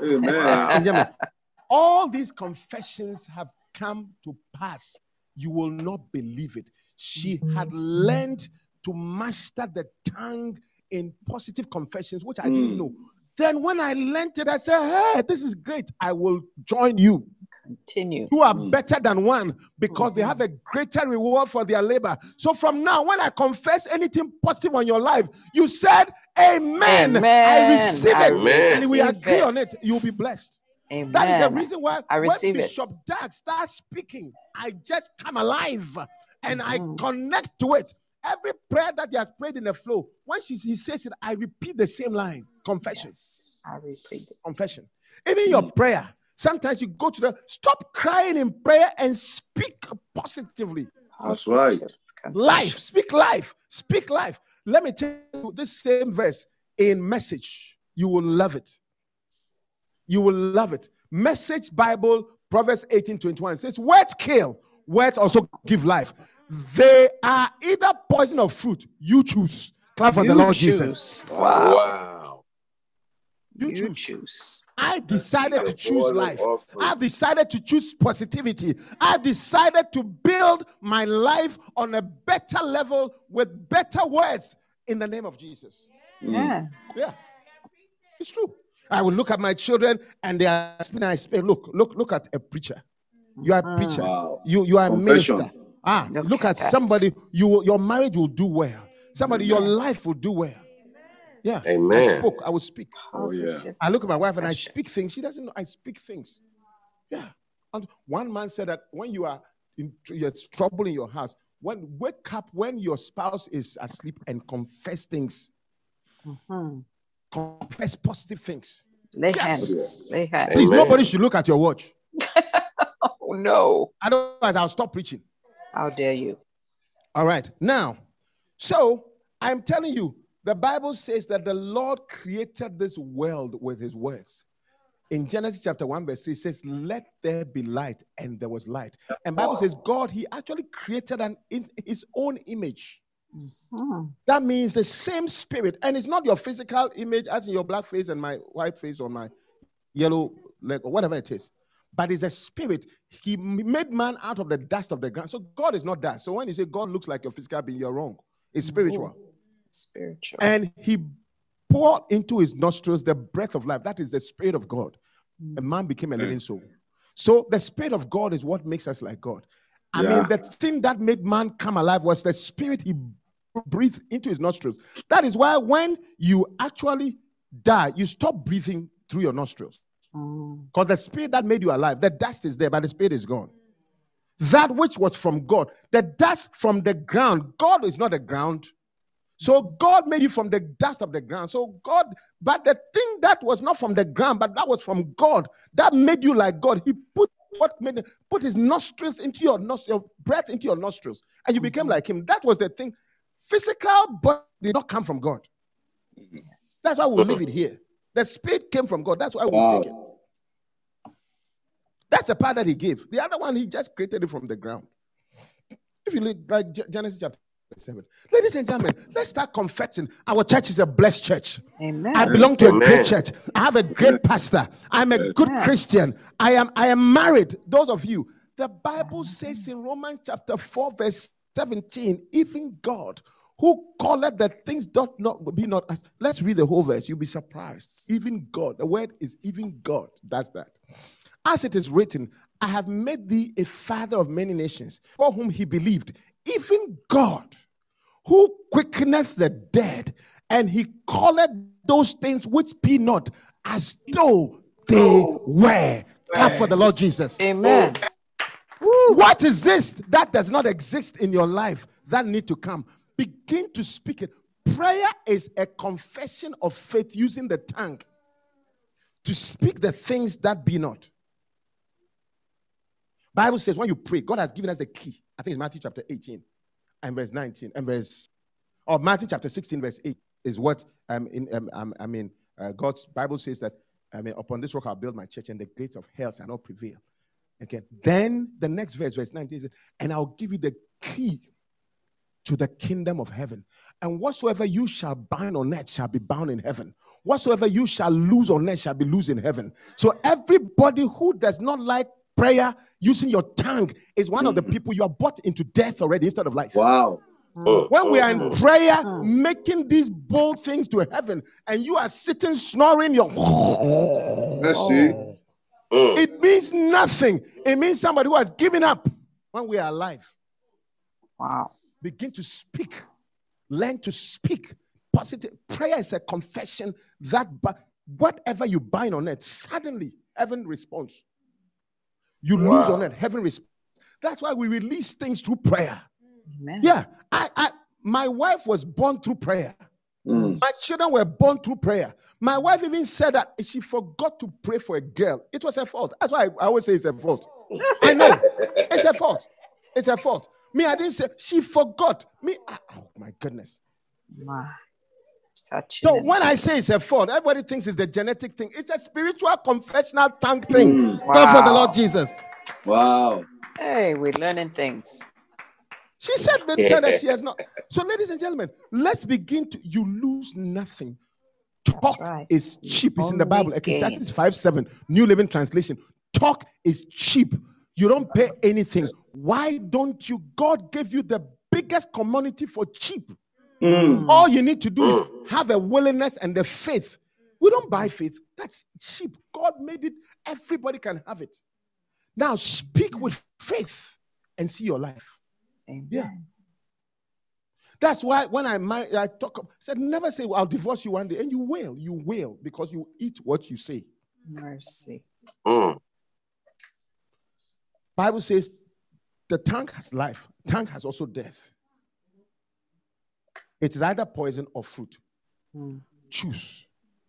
Amen. All these confessions have come to pass. You will not believe it. She had learned to master the tongue in positive confessions, which I didn't know. Then when I learned it, I said, hey, this is great. I will join you. Continue. You are better than one because they have a greater reward for their labor. So from now, when I confess anything positive on your life, you said, amen. I receive it. And we agree on it. You'll be blessed. Amen. That is the reason why when Bishop it. Dag starts speaking, I just come alive and I connect to it. Every prayer that he has prayed in the flow, when he says it, I repeat the same line. Confession. Yes, I repeat it. Confession. Even your prayer. Sometimes you go to stop crying in prayer and speak positively. That's right. Life. Speak life. Speak life. Let me tell you this same verse in Message. You will love it. You will love it. Message Bible, Proverbs 18:21 says, words kill, words also give life. They are either poison or fruit. You choose. Clap for the Lord Jesus. Wow. You choose. I decided to choose life. I've decided to choose positivity. I've decided to build my life on a better level with better words in the name of Jesus. Yeah. Yeah. It's true. I will look at my children and they are speaking. I say, look at a preacher. You are a preacher. Wow. You are a minister. Look at somebody. Your marriage will do well. Somebody, your life will do well. Yeah. Amen. I will speak. I look at my wife and I speak things. She doesn't know I speak things. Yeah. And one man said that when you are you're trouble in your house, wake up when your spouse is asleep and confess things. Confess positive things. Lay hands. Lay hands. Please, nobody should look at your watch. Oh no. Otherwise, I'll stop preaching. How dare you? All right. Now, so I'm telling you, the Bible says that the Lord created this world with his words. In Genesis chapter 1, verse 3, it says, let there be light, and there was light. And the Bible says God, he actually created in his own image. That means the same spirit. And it's not your physical image as in your black face and my white face or my yellow leg or whatever it is. But it's a spirit. He made man out of the dust of the ground. So God is not dust. So when you say God looks like your physical being, you're wrong. It's spiritual. Spiritual. And he poured into his nostrils the breath of life. That is the spirit of God. And man became a living soul. So the spirit of God is what makes us like God. I mean, the thing that made man come alive was the spirit he breathed into his nostrils. That is why when you actually die, you stop breathing through your nostrils. Because the spirit that made you alive, the dust is there, but the spirit is gone. That which was from God, the dust from the ground, God is not the ground. So God made you from the dust of the ground. So God, but the thing that was not from the ground, but that was from God, that made you like God. He put his nostrils into your nostrils, breath into your nostrils, and you became like him. That was the thing. Physical body did not come from God. That's why we'll leave it here. The spirit came from God. That's why we'll take it. That's the part that he gave. The other one, he just created it from the ground. If you look like Genesis chapter 7. Ladies and gentlemen, let's start confessing. Our church is a blessed church. Amen. I belong to a great church. I have a great pastor. I'm a good Christian. I am married. Those of you, the Bible says in Romans chapter 4, verse 17, even God who calleth the things doth not be not. Let's read the whole verse. You'll be surprised. Even God. The word is even God does that. As it is written, I have made thee a father of many nations, for whom he believed, even God, who quickeneth the dead, and he calleth those things which be not as though they were. Clap for the Lord Jesus. Amen. What is this that does not exist in your life that need to come? Begin to speak it. Prayer is a confession of faith using the tongue to speak the things that be not. Bible says when you pray, God has given us a key. I think it's Matthew chapter 18 and verse 19 and Matthew chapter 16 verse 8 is what God's Bible says that upon this rock I'll build my church and the gates of hell shall not prevail. Okay. Then the next verse 19 says, and I'll give you the key to the kingdom of heaven. And whatsoever you shall bind on earth shall be bound in heaven. Whatsoever you shall loose on earth shall be loose in heaven. So everybody who does not like prayer using your tongue is one of the people you are brought into death already instead of life. Wow. When we are in prayer, making these bold things to heaven, and you are sitting snoring your it means nothing. It means somebody who has given up when we are alive. Wow. Begin to speak. Learn to speak. Positive. Prayer is a confession that whatever you bind on earth, suddenly heaven responds. You lose on it, heaven responds. That's why we release things through prayer. Amen. Yeah, my wife was born through prayer. My children were born through prayer. My wife even said that she forgot to pray for a girl. It was her fault. That's why I always say it's her fault. I know. It's her fault. It's her fault. Me, I didn't say. She forgot. Me, oh my goodness. Wow. So when I say it's her fault, everybody thinks it's the genetic thing. It's a spiritual confessional tongue thing. Wow. For the Lord Jesus. Wow. Hey, we're learning things. She said that she has not. So, ladies and gentlemen, let's begin to. You lose nothing. Talk is cheap. It's in the Bible. Ecclesiastes 5:7, New Living Translation. Talk is cheap. You don't pay anything. Why don't you? God gave you the biggest commodity for cheap. All you need to do is have a willingness and the faith. We don't buy faith. That's cheap. God made it. Everybody can have it. Now speak with faith and see your life. Amen. Yeah. That's why when I said, never say, well, I'll divorce you one day. And you will, because you eat what you say. Mercy. Bible says the tongue has life. Tongue has also death. It is either poison or fruit. Choose.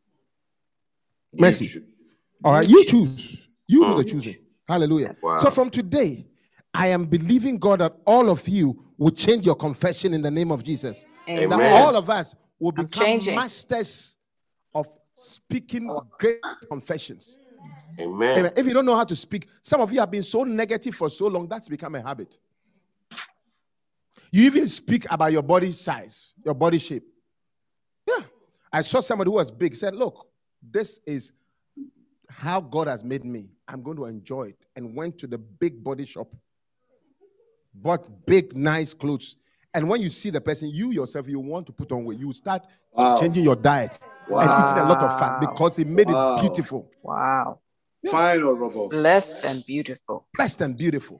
Mercy. All right, you choose. You do the choosing. Hallelujah. Wow. So from today, I am believing God that all of you will change your confession in the name of Jesus. Amen. That all of us will become masters of speaking great confessions. Amen. Amen. If you don't know how to speak, some of you have been so negative for so long, that's become a habit. You even speak about your body size, your body shape. Yeah. I saw somebody who was big, said, look, this is how God has made me. I'm going to enjoy it. And went to the big body shop. Bought big, nice clothes. And when you see the person, you yourself, you want to put on weight. You start changing your diet and eating a lot of fat because he made it beautiful. Wow. Yeah. Fine or robust. Blessed and beautiful. Blessed and beautiful.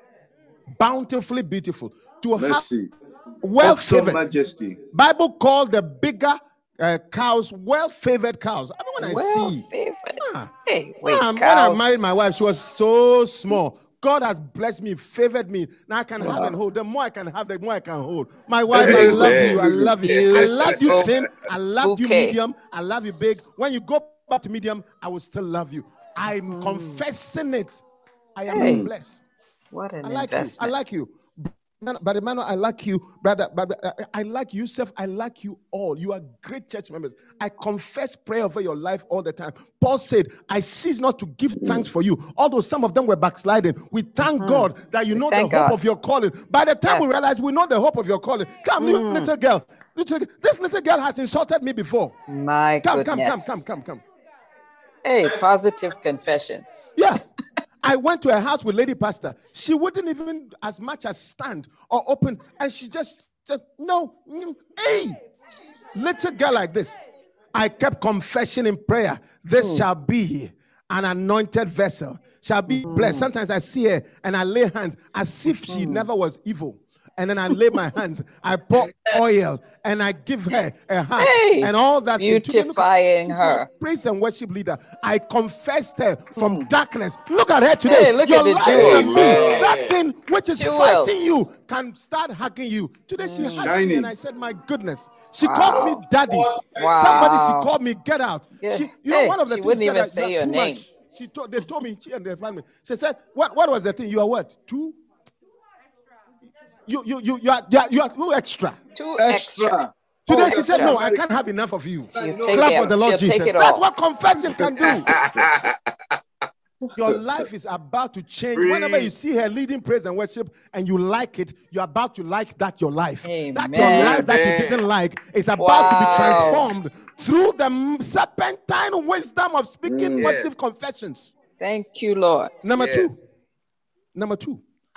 Bountifully beautiful. To Mercy. have well-favored. Majesty. Bible called the bigger cows well-favored cows. I mean, when I see. Well-favored. Hey, wait, when I married my wife, she was so small. God has blessed me, favored me. Now I can have and hold. The more I can have, the more I can hold. My wife, I love you. I love you. I love you thin. I love you medium. I love you big. When you go back to medium, I will still love you. I'm confessing it. I am blessed. What an investment. I like you. But Emmanuel, I like you, brother. I like you, Yusuf. I like you all. You are great church members. I confess prayer over your life all the time. Paul said, I cease not to give thanks for you. Although some of them were backsliding. We thank God that you know the hope of your calling. By the time we realize we know the hope of your calling. Come, little girl. This little girl has insulted me before. My goodness. Come. Hey, positive confessions. Yeah. I went to a house with Lady Pastor. She wouldn't even as much as stand or open. And she just said, no, hey, little girl like this. I kept confession in prayer. This shall be an anointed vessel, shall be blessed. Sometimes I see her and I lay hands as if she never was evil. And then I lay my hands, I pour oil, and I give her a hug and all that. Beautifying her. Praise and worship leader. I confessed her from darkness. Look at her today. Hey, look at the jewels. That thing which is fighting you can start hugging you. Today she hugged me and I said, my goodness. She calls me daddy. Somebody, she called me get out. Yeah. One of the she things wouldn't even say your name. They told me, she and their family. She said, what was the thing? You are what? Too? You are extra. Too extra. Today she said, no, I can't have enough of you. Clap for the Lord Jesus. That's what confession can do. Your life is about to change. Whenever you see her leading praise and worship and you like it, you're about to like that your life. Amen. That your life that you didn't like is about to be transformed through the serpentine wisdom of speaking positive confessions. Thank you, Lord. Number two. Number two,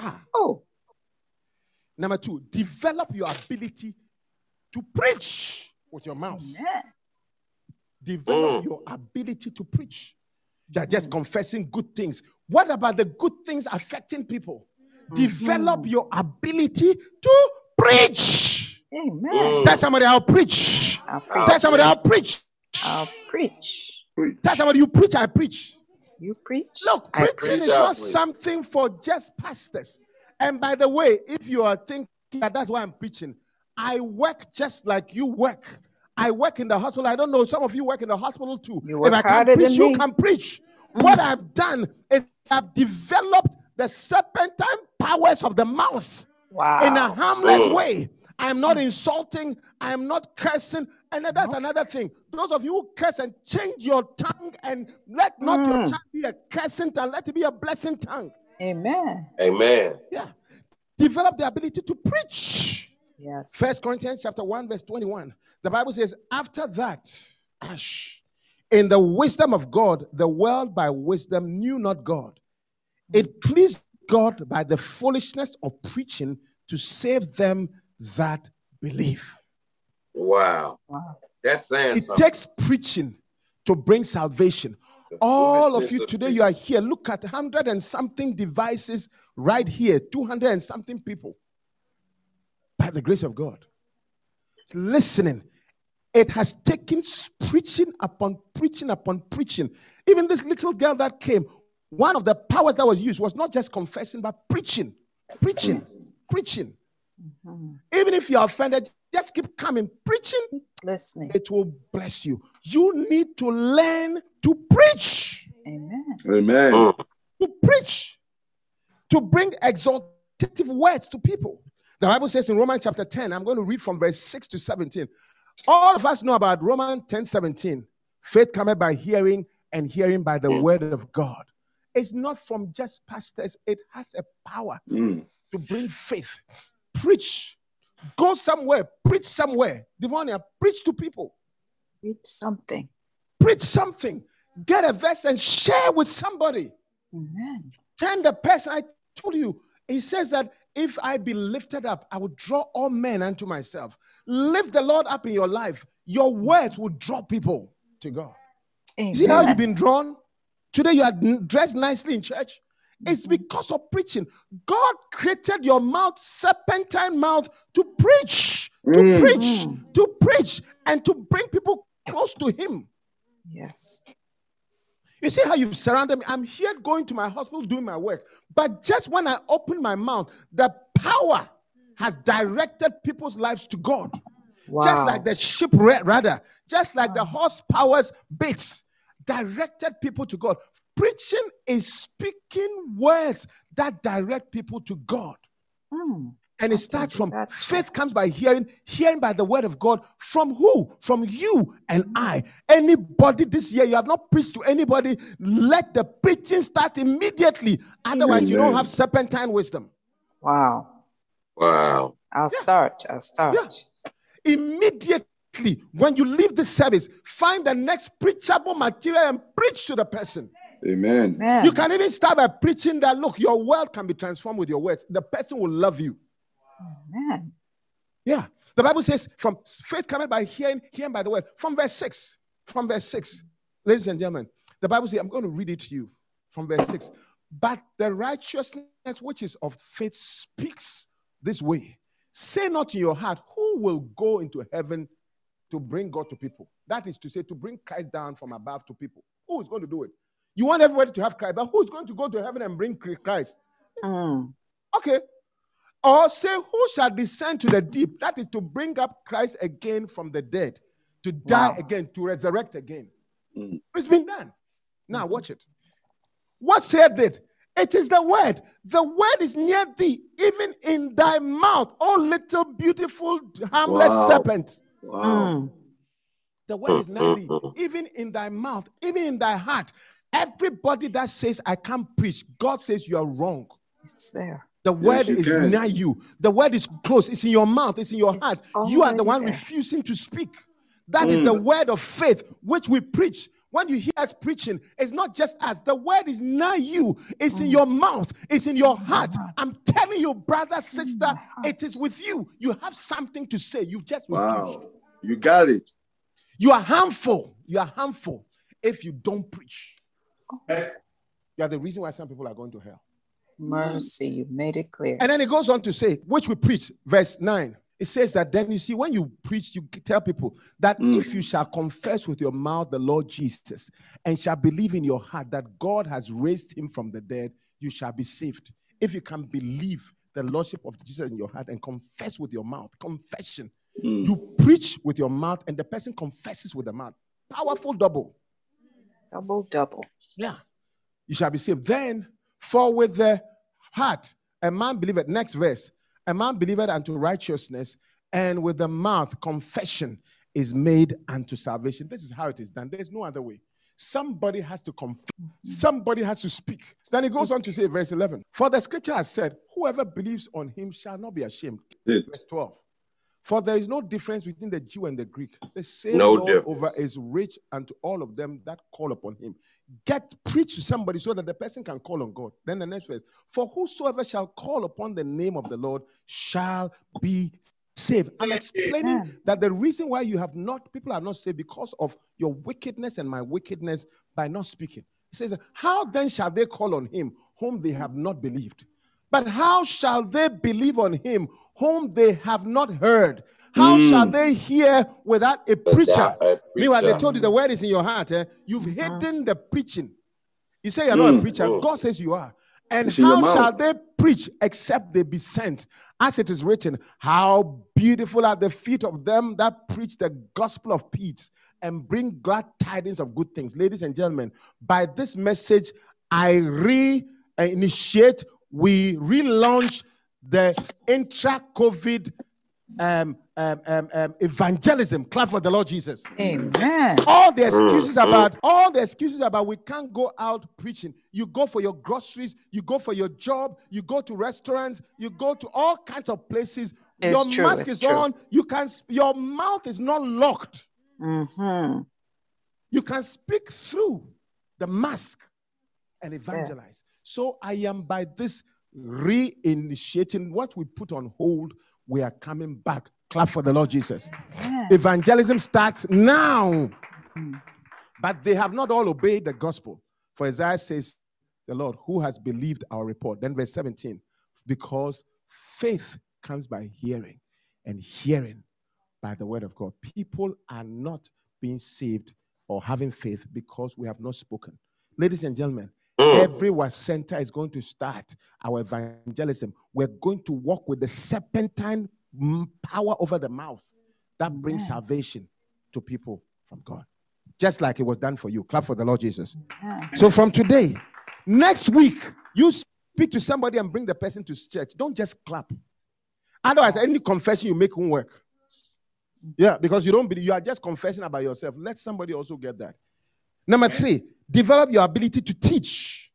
develop your ability to preach with your mouth. Amen. Develop your ability to preach. You're just confessing good things. What about the good things affecting people? Develop your ability to preach. Amen. Tell somebody, I'll preach. Tell somebody, I'll preach. I'll preach. Tell somebody, you preach, I preach. You preach. Look, preaching is not something for just pastors. And by the way, if you are thinking that that's why I'm preaching, I work just like you work. I work in the hospital. I don't know, some of you work in the hospital too. If I can't preach, you can preach. What I've done is I've developed the serpentine powers of the mouth in a harmless way. I'm not insulting. I'm not cursing. And that's another thing. Those of you who curse and change your tongue and let not your tongue be a cursing tongue, let it be a blessing tongue. Amen. Amen. Yeah. Develop the ability to preach. Yes. 1 Corinthians chapter 1, verse 21. The Bible says, after that, in the wisdom of God, the world by wisdom knew not God. It pleased God by the foolishness of preaching to save them that believe. Wow. That's saying something. It takes preaching to bring salvation. All of you today, you are here. Look at 100 and something devices right here. 200 and something people. By the grace of God. Listening. It has taken preaching upon preaching upon preaching. Even this little girl that came, one of the powers that was used was not just confessing, but preaching. Preaching. Even if you are offended, just keep coming. Preaching. Listening. It will bless you. You need to learn to preach. Amen. To preach. To bring exaltative words to people. The Bible says in Romans chapter 10, I'm going to read from verse 6 to 17. All of us know about Romans 10:17. Faith cometh by hearing, and hearing by the word of God. It's not from just pastors. It has a power to bring faith. Preach Go somewhere, preach somewhere. Devonia, preach to people. Preach something. Preach something. Get a verse and share with somebody. Amen. Turn the person. I told you, he says that if I be lifted up, I will draw all men unto myself. Lift the Lord up in your life. Your words will draw people to God. Amen. See how you've been drawn? Today you are dressed nicely in church. It's because of preaching. God created your mouth, serpentine mouth, to preach, to preach, and to bring people close to him. Yes. You see how you've surrounded me? I'm here going to my hospital doing my work. But just when I open my mouth, the power has directed people's lives to God. Wow. Just like the ship rudder, just like the horsepower's bits, directed people to God. Preaching is speaking words that direct people to God. And it starts from faith comes by hearing, hearing by the word of God. From who? From you and I. Anybody this year, you have not preached to anybody, let the preaching start immediately. Otherwise, you don't have serpentine wisdom. Wow. Wow. I'll start. Yeah. Immediately, when you leave the service, find the next preachable material and preach to the person. Amen. You can even start by preaching that, look, your world can be transformed with your words. The person will love you. Amen. Yeah. The Bible says, from faith coming by hearing, hearing by the word. From verse 6. Ladies and gentlemen, the Bible says, I'm going to read it to you from verse 6. But the righteousness which is of faith speaks this way. Say not in your heart, who will go into heaven to bring God to people? That is to say, to bring Christ down from above to people. Who is going to do it? You want everybody to have Christ, but who is going to go to heaven and bring Christ? Okay. Or say, who shall descend to the deep? That is to bring up Christ again from the dead, to die again, to resurrect again. It's been done. Now watch it. What said it? It is the word. The word is near thee, even in thy mouth, oh little beautiful harmless serpent. Wow. The word is near thee, even in thy mouth, even in thy heart. Everybody that says, I can't preach, God says you are wrong. It's there. The word is near you. The word is close. It's in your mouth. It's in your heart. You are the one refusing to speak. That is the word of faith which we preach. When you hear us preaching, it's not just us. The word is near you. It's in your mouth. It's in your heart. I'm telling you, brother, sister, it is with you. You have something to say. You've just refused. Wow. You got it. You are harmful. You are harmful if you don't preach. Yes. You are the reason why some people are going to hell. Mercy, you made it clear. And then it goes on to say, which we preach, verse 9. It says that then you see, when you preach, you tell people that if you shall confess with your mouth the Lord Jesus and shall believe in your heart that God has raised him from the dead, you shall be saved. If you can believe the Lordship of Jesus in your heart and confess with your mouth, confession, you preach with your mouth and the person confesses with the mouth. Powerful double. Double. Yeah. You shall be saved. Then, for with the heart, a man believeth, next verse, a man believeth unto righteousness, and with the mouth confession is made unto salvation. This is how it is done. There is no other way. Somebody has to confess. Somebody has to speak. Then he goes on to say, verse 11, for the scripture has said, whoever believes on him shall not be ashamed. Verse 12, for there is no difference between the Jew and the Greek. The same Lord over is rich unto all of them that call upon him. Preach to somebody so that the person can call on God. Then the next verse, for whosoever shall call upon the name of the Lord shall be saved. I'm explaining that the reason why people are not saved because of your wickedness and my wickedness by not speaking. He says, how then shall they call on him whom they have not believed? But how shall they believe on him whom they have not heard? How shall they hear without a preacher? Meanwhile, they told you the word is in your heart. You've hidden the preaching. You say you're not a preacher. God says you are. And how shall they preach except they be sent? As it is written, how beautiful are the feet of them that preach the gospel of peace and bring glad tidings of good things. Ladies and gentlemen, by this message, we relaunch the intra-COVID evangelism. Clap for the Lord Jesus. Amen. All the excuses about we can't go out preaching. You go for your groceries, you go for your job, you go to restaurants, you go to all kinds of places Your mask is on. Your mouth is not locked. Mm-hmm. You can speak through the mask and evangelize. So I am by this reinitiating what we put on hold. We are coming back. Clap for the Lord Jesus. Yeah. Evangelism starts now. But they have not all obeyed the gospel. For Isaiah says, the Lord, who has believed our report? Then verse 17, because faith comes by hearing, and hearing by the word of God. People are not being saved or having faith because we have not spoken. Ladies and gentlemen, every center is going to start our evangelism. We're going to walk with the serpentine power over the mouth that brings salvation to people from God. Just like it was done for you. Clap for the Lord Jesus. So from today, next week, you speak to somebody and bring the person to church. Don't just clap. Otherwise, any confession you make won't work. Yeah, because you are just confessing about yourself. Let somebody also get that. Number 3, develop your ability to teach.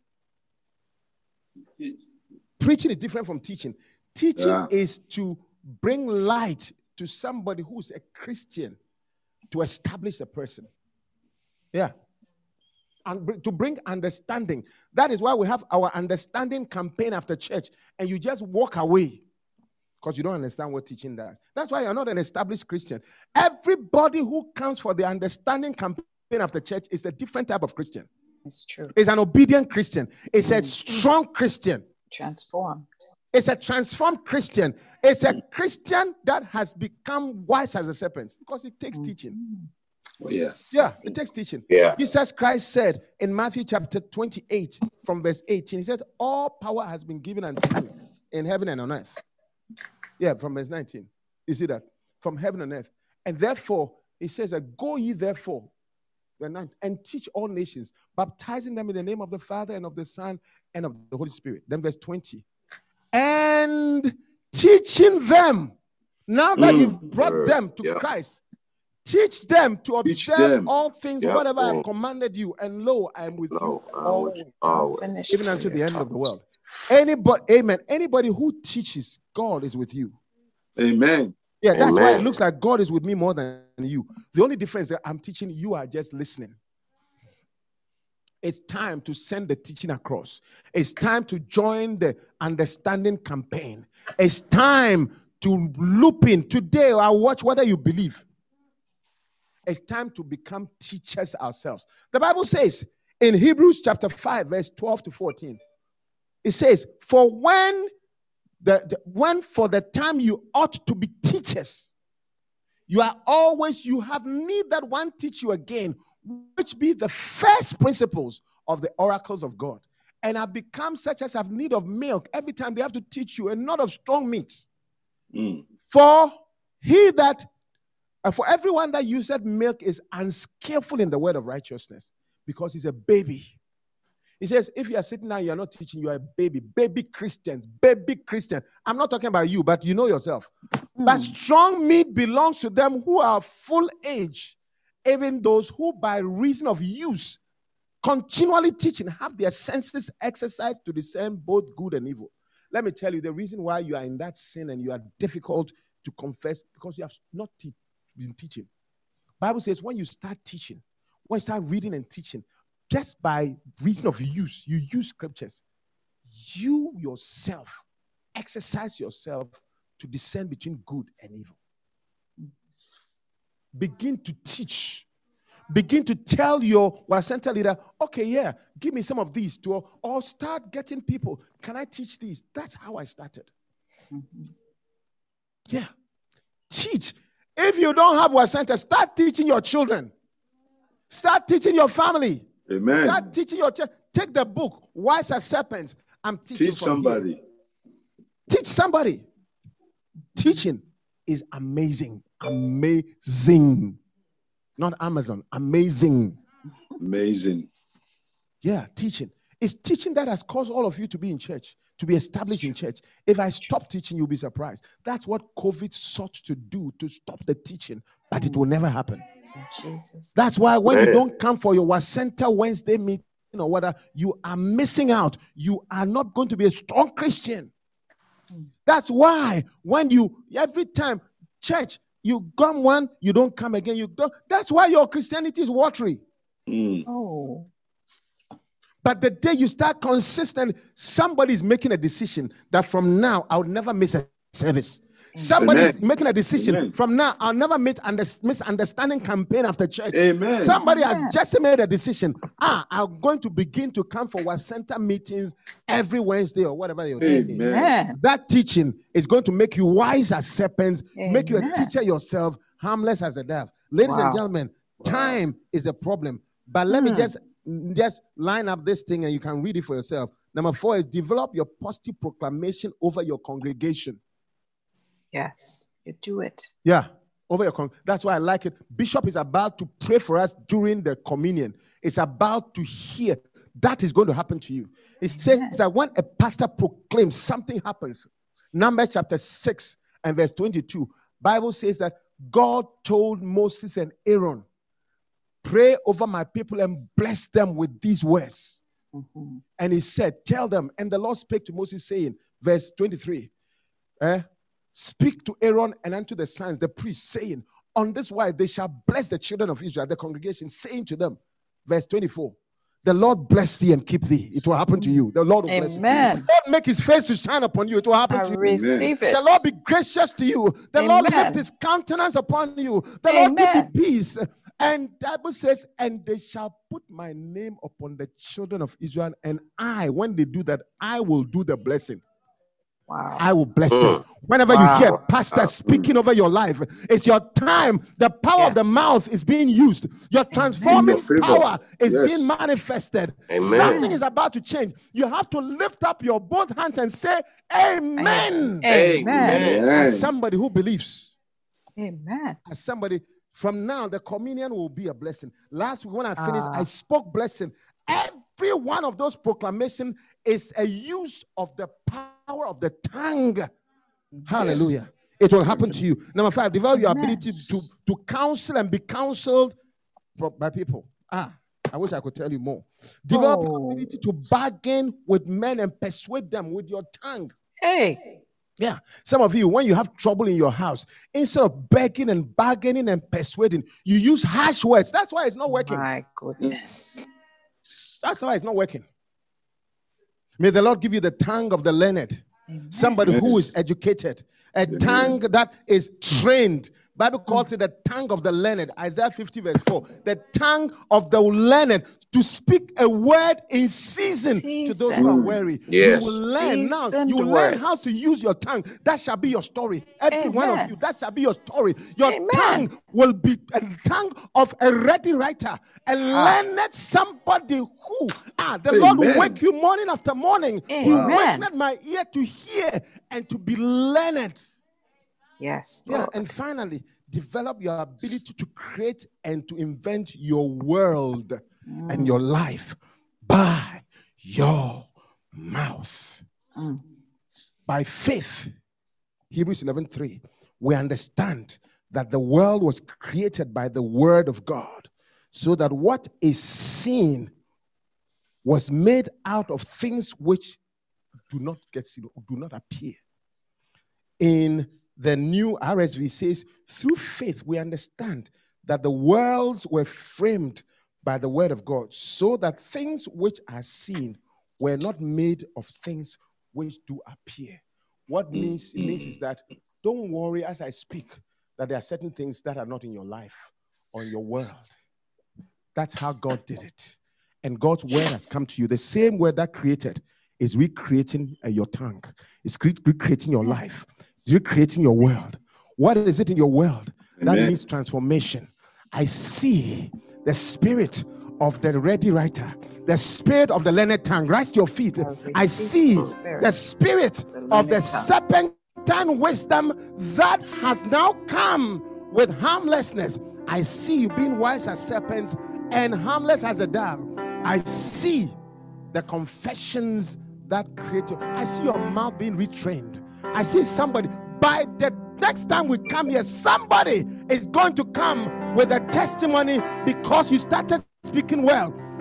Preaching is different from teaching. Teaching is to bring light to somebody who's a Christian, to establish a person. Yeah. And to bring understanding. That is why we have our understanding campaign after church, and you just walk away because you don't understand what teaching does. That's why you're not an established Christian. Everybody who comes for the understanding campaign after church is a different type of Christian. It's true. It's an obedient Christian. It's a strong Christian. Transformed. It's a transformed Christian. It's a Christian that has become wise as a serpent because it takes teaching. Oh, yeah. Yeah, it takes teaching. Yeah. Jesus Christ said in Matthew chapter 28 from verse 18, he says, all power has been given unto me in heaven and on earth. Yeah, from verse 19. You see that? From heaven and earth. And therefore, he says, go ye therefore and teach all nations, baptizing them in the name of the Father and of the Son and of the Holy Spirit. Then verse 20. And teaching them, now that you've brought them to Christ, teach them to observe all things, whatever I have commanded you. And lo, I am with you always, even unto the end of the world. Anybody who teaches, God is with you. Amen. Yeah, that's why it looks like God is with me more than you. The only difference is that I'm teaching, you are just listening. It's time to send the teaching across. It's time to join the understanding campaign. It's time to loop in. Today, I'll watch whether you believe. It's time to become teachers ourselves. The Bible says in Hebrews chapter 5, verse 12 to 14, it says, for when for the time you ought to be teachers, you have need that one teach you again, which be the first principles of the oracles of God, and have become such as have need of milk every time they have to teach you, and not of strong meat. For everyone that useth milk is unskillful in the word of righteousness, because he's a baby. He says, if you are sitting down, you are not teaching, you are a baby. Baby Christian. I'm not talking about you, but you know yourself. But strong meat belongs to them who are full age, even those who by reason of use continually teaching have their senses exercised to discern both good and evil. Let me tell you, the reason why you are in that sin and you are difficult to confess, because you have not been teaching. Bible says when you start teaching, when you start reading and teaching, just by reason of use, you use scriptures. You yourself exercise yourself to discern between good and evil. Begin to teach. Begin to tell your center leader, okay, yeah, give me some of these too, or start getting people. Can I teach these? That's how I started. Yeah. Teach. If you don't have a center, start teaching your children. Start teaching your family. Amen. Start teaching your children. Take the book, Wise as Serpents. I'm teaching Teach somebody. Here. Teach somebody. Teaching is amazing. Amazing. Not Amazon. Amazing. Amazing. Yeah, teaching. It's teaching that has caused all of you to be in church, to be established in church. If I stop teaching, you'll be surprised. That's what COVID sought to do, to stop the teaching, but it will never happen. Jesus. That's why when you don't come for your Center Wednesday meeting or whether you are missing out. You are not going to be a strong Christian. That's why when you, every time, church, you come one, you don't come again. You don't. That's why your Christianity is watery. Oh. But the day you start consistent, somebody is making a decision that from now, I'll never miss a service. Somebody is making a decision from now, I'll never misunderstanding campaign after church. Somebody has just made a decision. I'm going to begin to come for our center meetings every Wednesday or whatever your name is. That teaching is going to make you wise as serpents, make you a teacher yourself, harmless as a dove. Ladies and gentlemen, time is a problem. But let me just line up this thing and you can read it for yourself. Number 4 is develop your positive proclamation over your congregation. Yes, you do it. Yeah, over your congregation. That's why I like it. Bishop is about to pray for us during the communion. It's about to hear. That is going to happen to you. It says that when a pastor proclaims, something happens. Numbers chapter 6 and verse 22. Bible says that God told Moses and Aaron, pray over my people and bless them with these words. And he said, tell them. And the Lord spake to Moses saying, verse 23, speak to Aaron and unto the sons, the priests, saying, on this wise they shall bless the children of Israel, the congregation, saying to them, verse 24, the Lord bless thee and keep thee. It will happen to you. The Lord will bless you. The Lord make his face to shine upon you. It will happen to you. Receive it. The Lord be gracious to you. The Lord lift his countenance upon you. The Lord give you peace. And the Bible says, and they shall put my name upon the children of Israel. And I, when they do that, I will do the blessing. Wow. I will bless them. Whenever you hear pastor speaking over your life, it's your time. The power of the mouth is being used. Your transforming power is being manifested. Something is about to change. You have to lift up your both hands and say, Amen. Amen. As somebody who believes. Amen. As somebody, from now, the communion will be a blessing. Last week when I finished, I spoke blessing. Every one of those proclamations is a use of the power of the tongue. Hallelujah. It will happen to you. Number 5, develop your ability to counsel and be counseled by people. I wish I could tell you more. Develop your ability to bargain with men and persuade them with your tongue. Yeah. Some of you, when you have trouble in your house, instead of begging and bargaining and persuading, you use harsh words. That's why it's not working. My goodness. That's why it's not working. May the Lord give you the tongue of the learned. Somebody who is educated. A tongue that is trained. Bible calls it the tongue of the learned. Isaiah 50 verse 4. The tongue of the learned to speak a word in season to those who are weary. Yes. You will learn now. You will learn how to use your tongue. That shall be your story. Every one of you, that shall be your story. Your tongue will be a tongue of a ready writer. A learned somebody who the Lord will wake you morning after morning. He wakened my ear to hear and to be learned. Yes. Yeah, and finally, develop your ability to create and to invent your world and your life by your mouth. By faith, Hebrews 11:3, we understand that the world was created by the word of God, so that what is seen was made out of things which do not get seen, do not appear. In the new RSV says, through faith we understand that the worlds were framed by the word of God, so that things which are seen were not made of things which do appear. What it means is that don't worry as I speak that there are certain things that are not in your life or in your world. That's how God did it. And God's word has come to you. The same word that created is recreating your tongue. It's recreating your life. It's recreating your world. What is it in your world that needs transformation? I see the spirit of the ready writer, the spirit of the learned tongue. Rise to your feet. I see the spirit of the serpentine wisdom that has now come with harmlessness. I see you being wise as serpents and harmless as a dove. I see the confessions that create you. I see your mouth being retrained. I see somebody, by the next time we come here, somebody is going to come with a testimony because you started speaking well.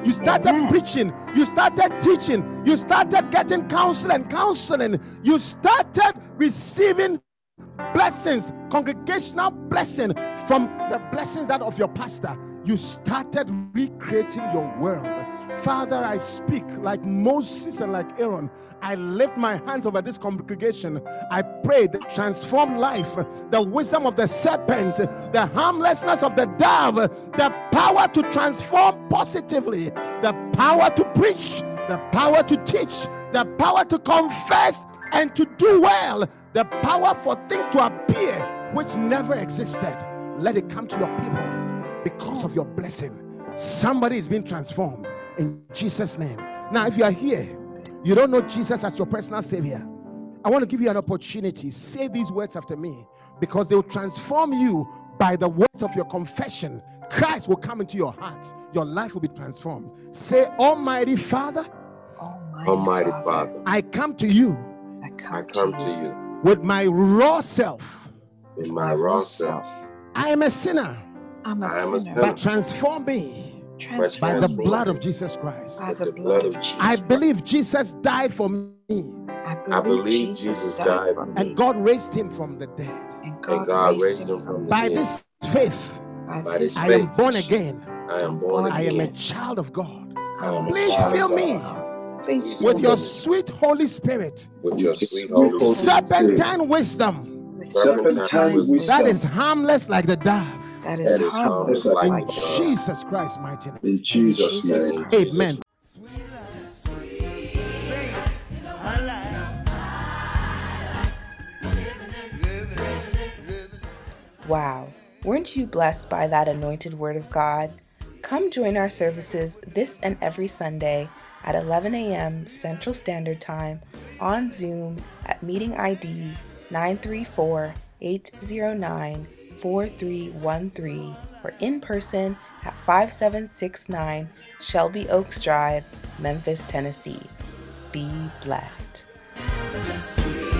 You started preaching. You started teaching. You started getting counseling. You started receiving blessings, congregational blessing from the blessings that of your pastor. You started recreating your world. Father, I speak like Moses and like Aaron. I lift my hands over this congregation. I pray the transformed life, the wisdom of the serpent, the harmlessness of the dove, the power to transform positively, the power to preach, the power to teach, the power to confess and to do well, the power for things to appear which never existed. Let it come to your people because of your blessing. Somebody is being transformed in Jesus' name. Now, if you are here, you don't know Jesus as your personal Savior, I want to give you an opportunity. Say these words after me, because they will transform you by the words of your confession. Christ will come into your heart. Your life will be transformed. Say, Almighty Father, Almighty Father, I come to you. I come to you with my raw self. With my raw self. I am a sinner. I'm a sinner. But transform me by the blood of Jesus Christ. By the blood of Jesus. I believe Jesus died for me. I believe Jesus died for me. And God raised him from the dead. And God raised him from the by dead. This faith, by this I faith, am born again. I am born I again. am a child of God. Please fill me with your sweet Holy Spirit. With your sweet Holy Spirit. Serpentine wisdom. That is harmless like the dove. That is harmless like Jesus Christ's mighty name. In Jesus' name. Amen. Wow, weren't you blessed by that anointed word of God? Come join our services this and every Sunday at 11 a.m. Central Standard Time on Zoom at meeting ID 934-809-4313 or in person at 5769 Shelby Oaks Drive, Memphis, Tennessee. Be blessed.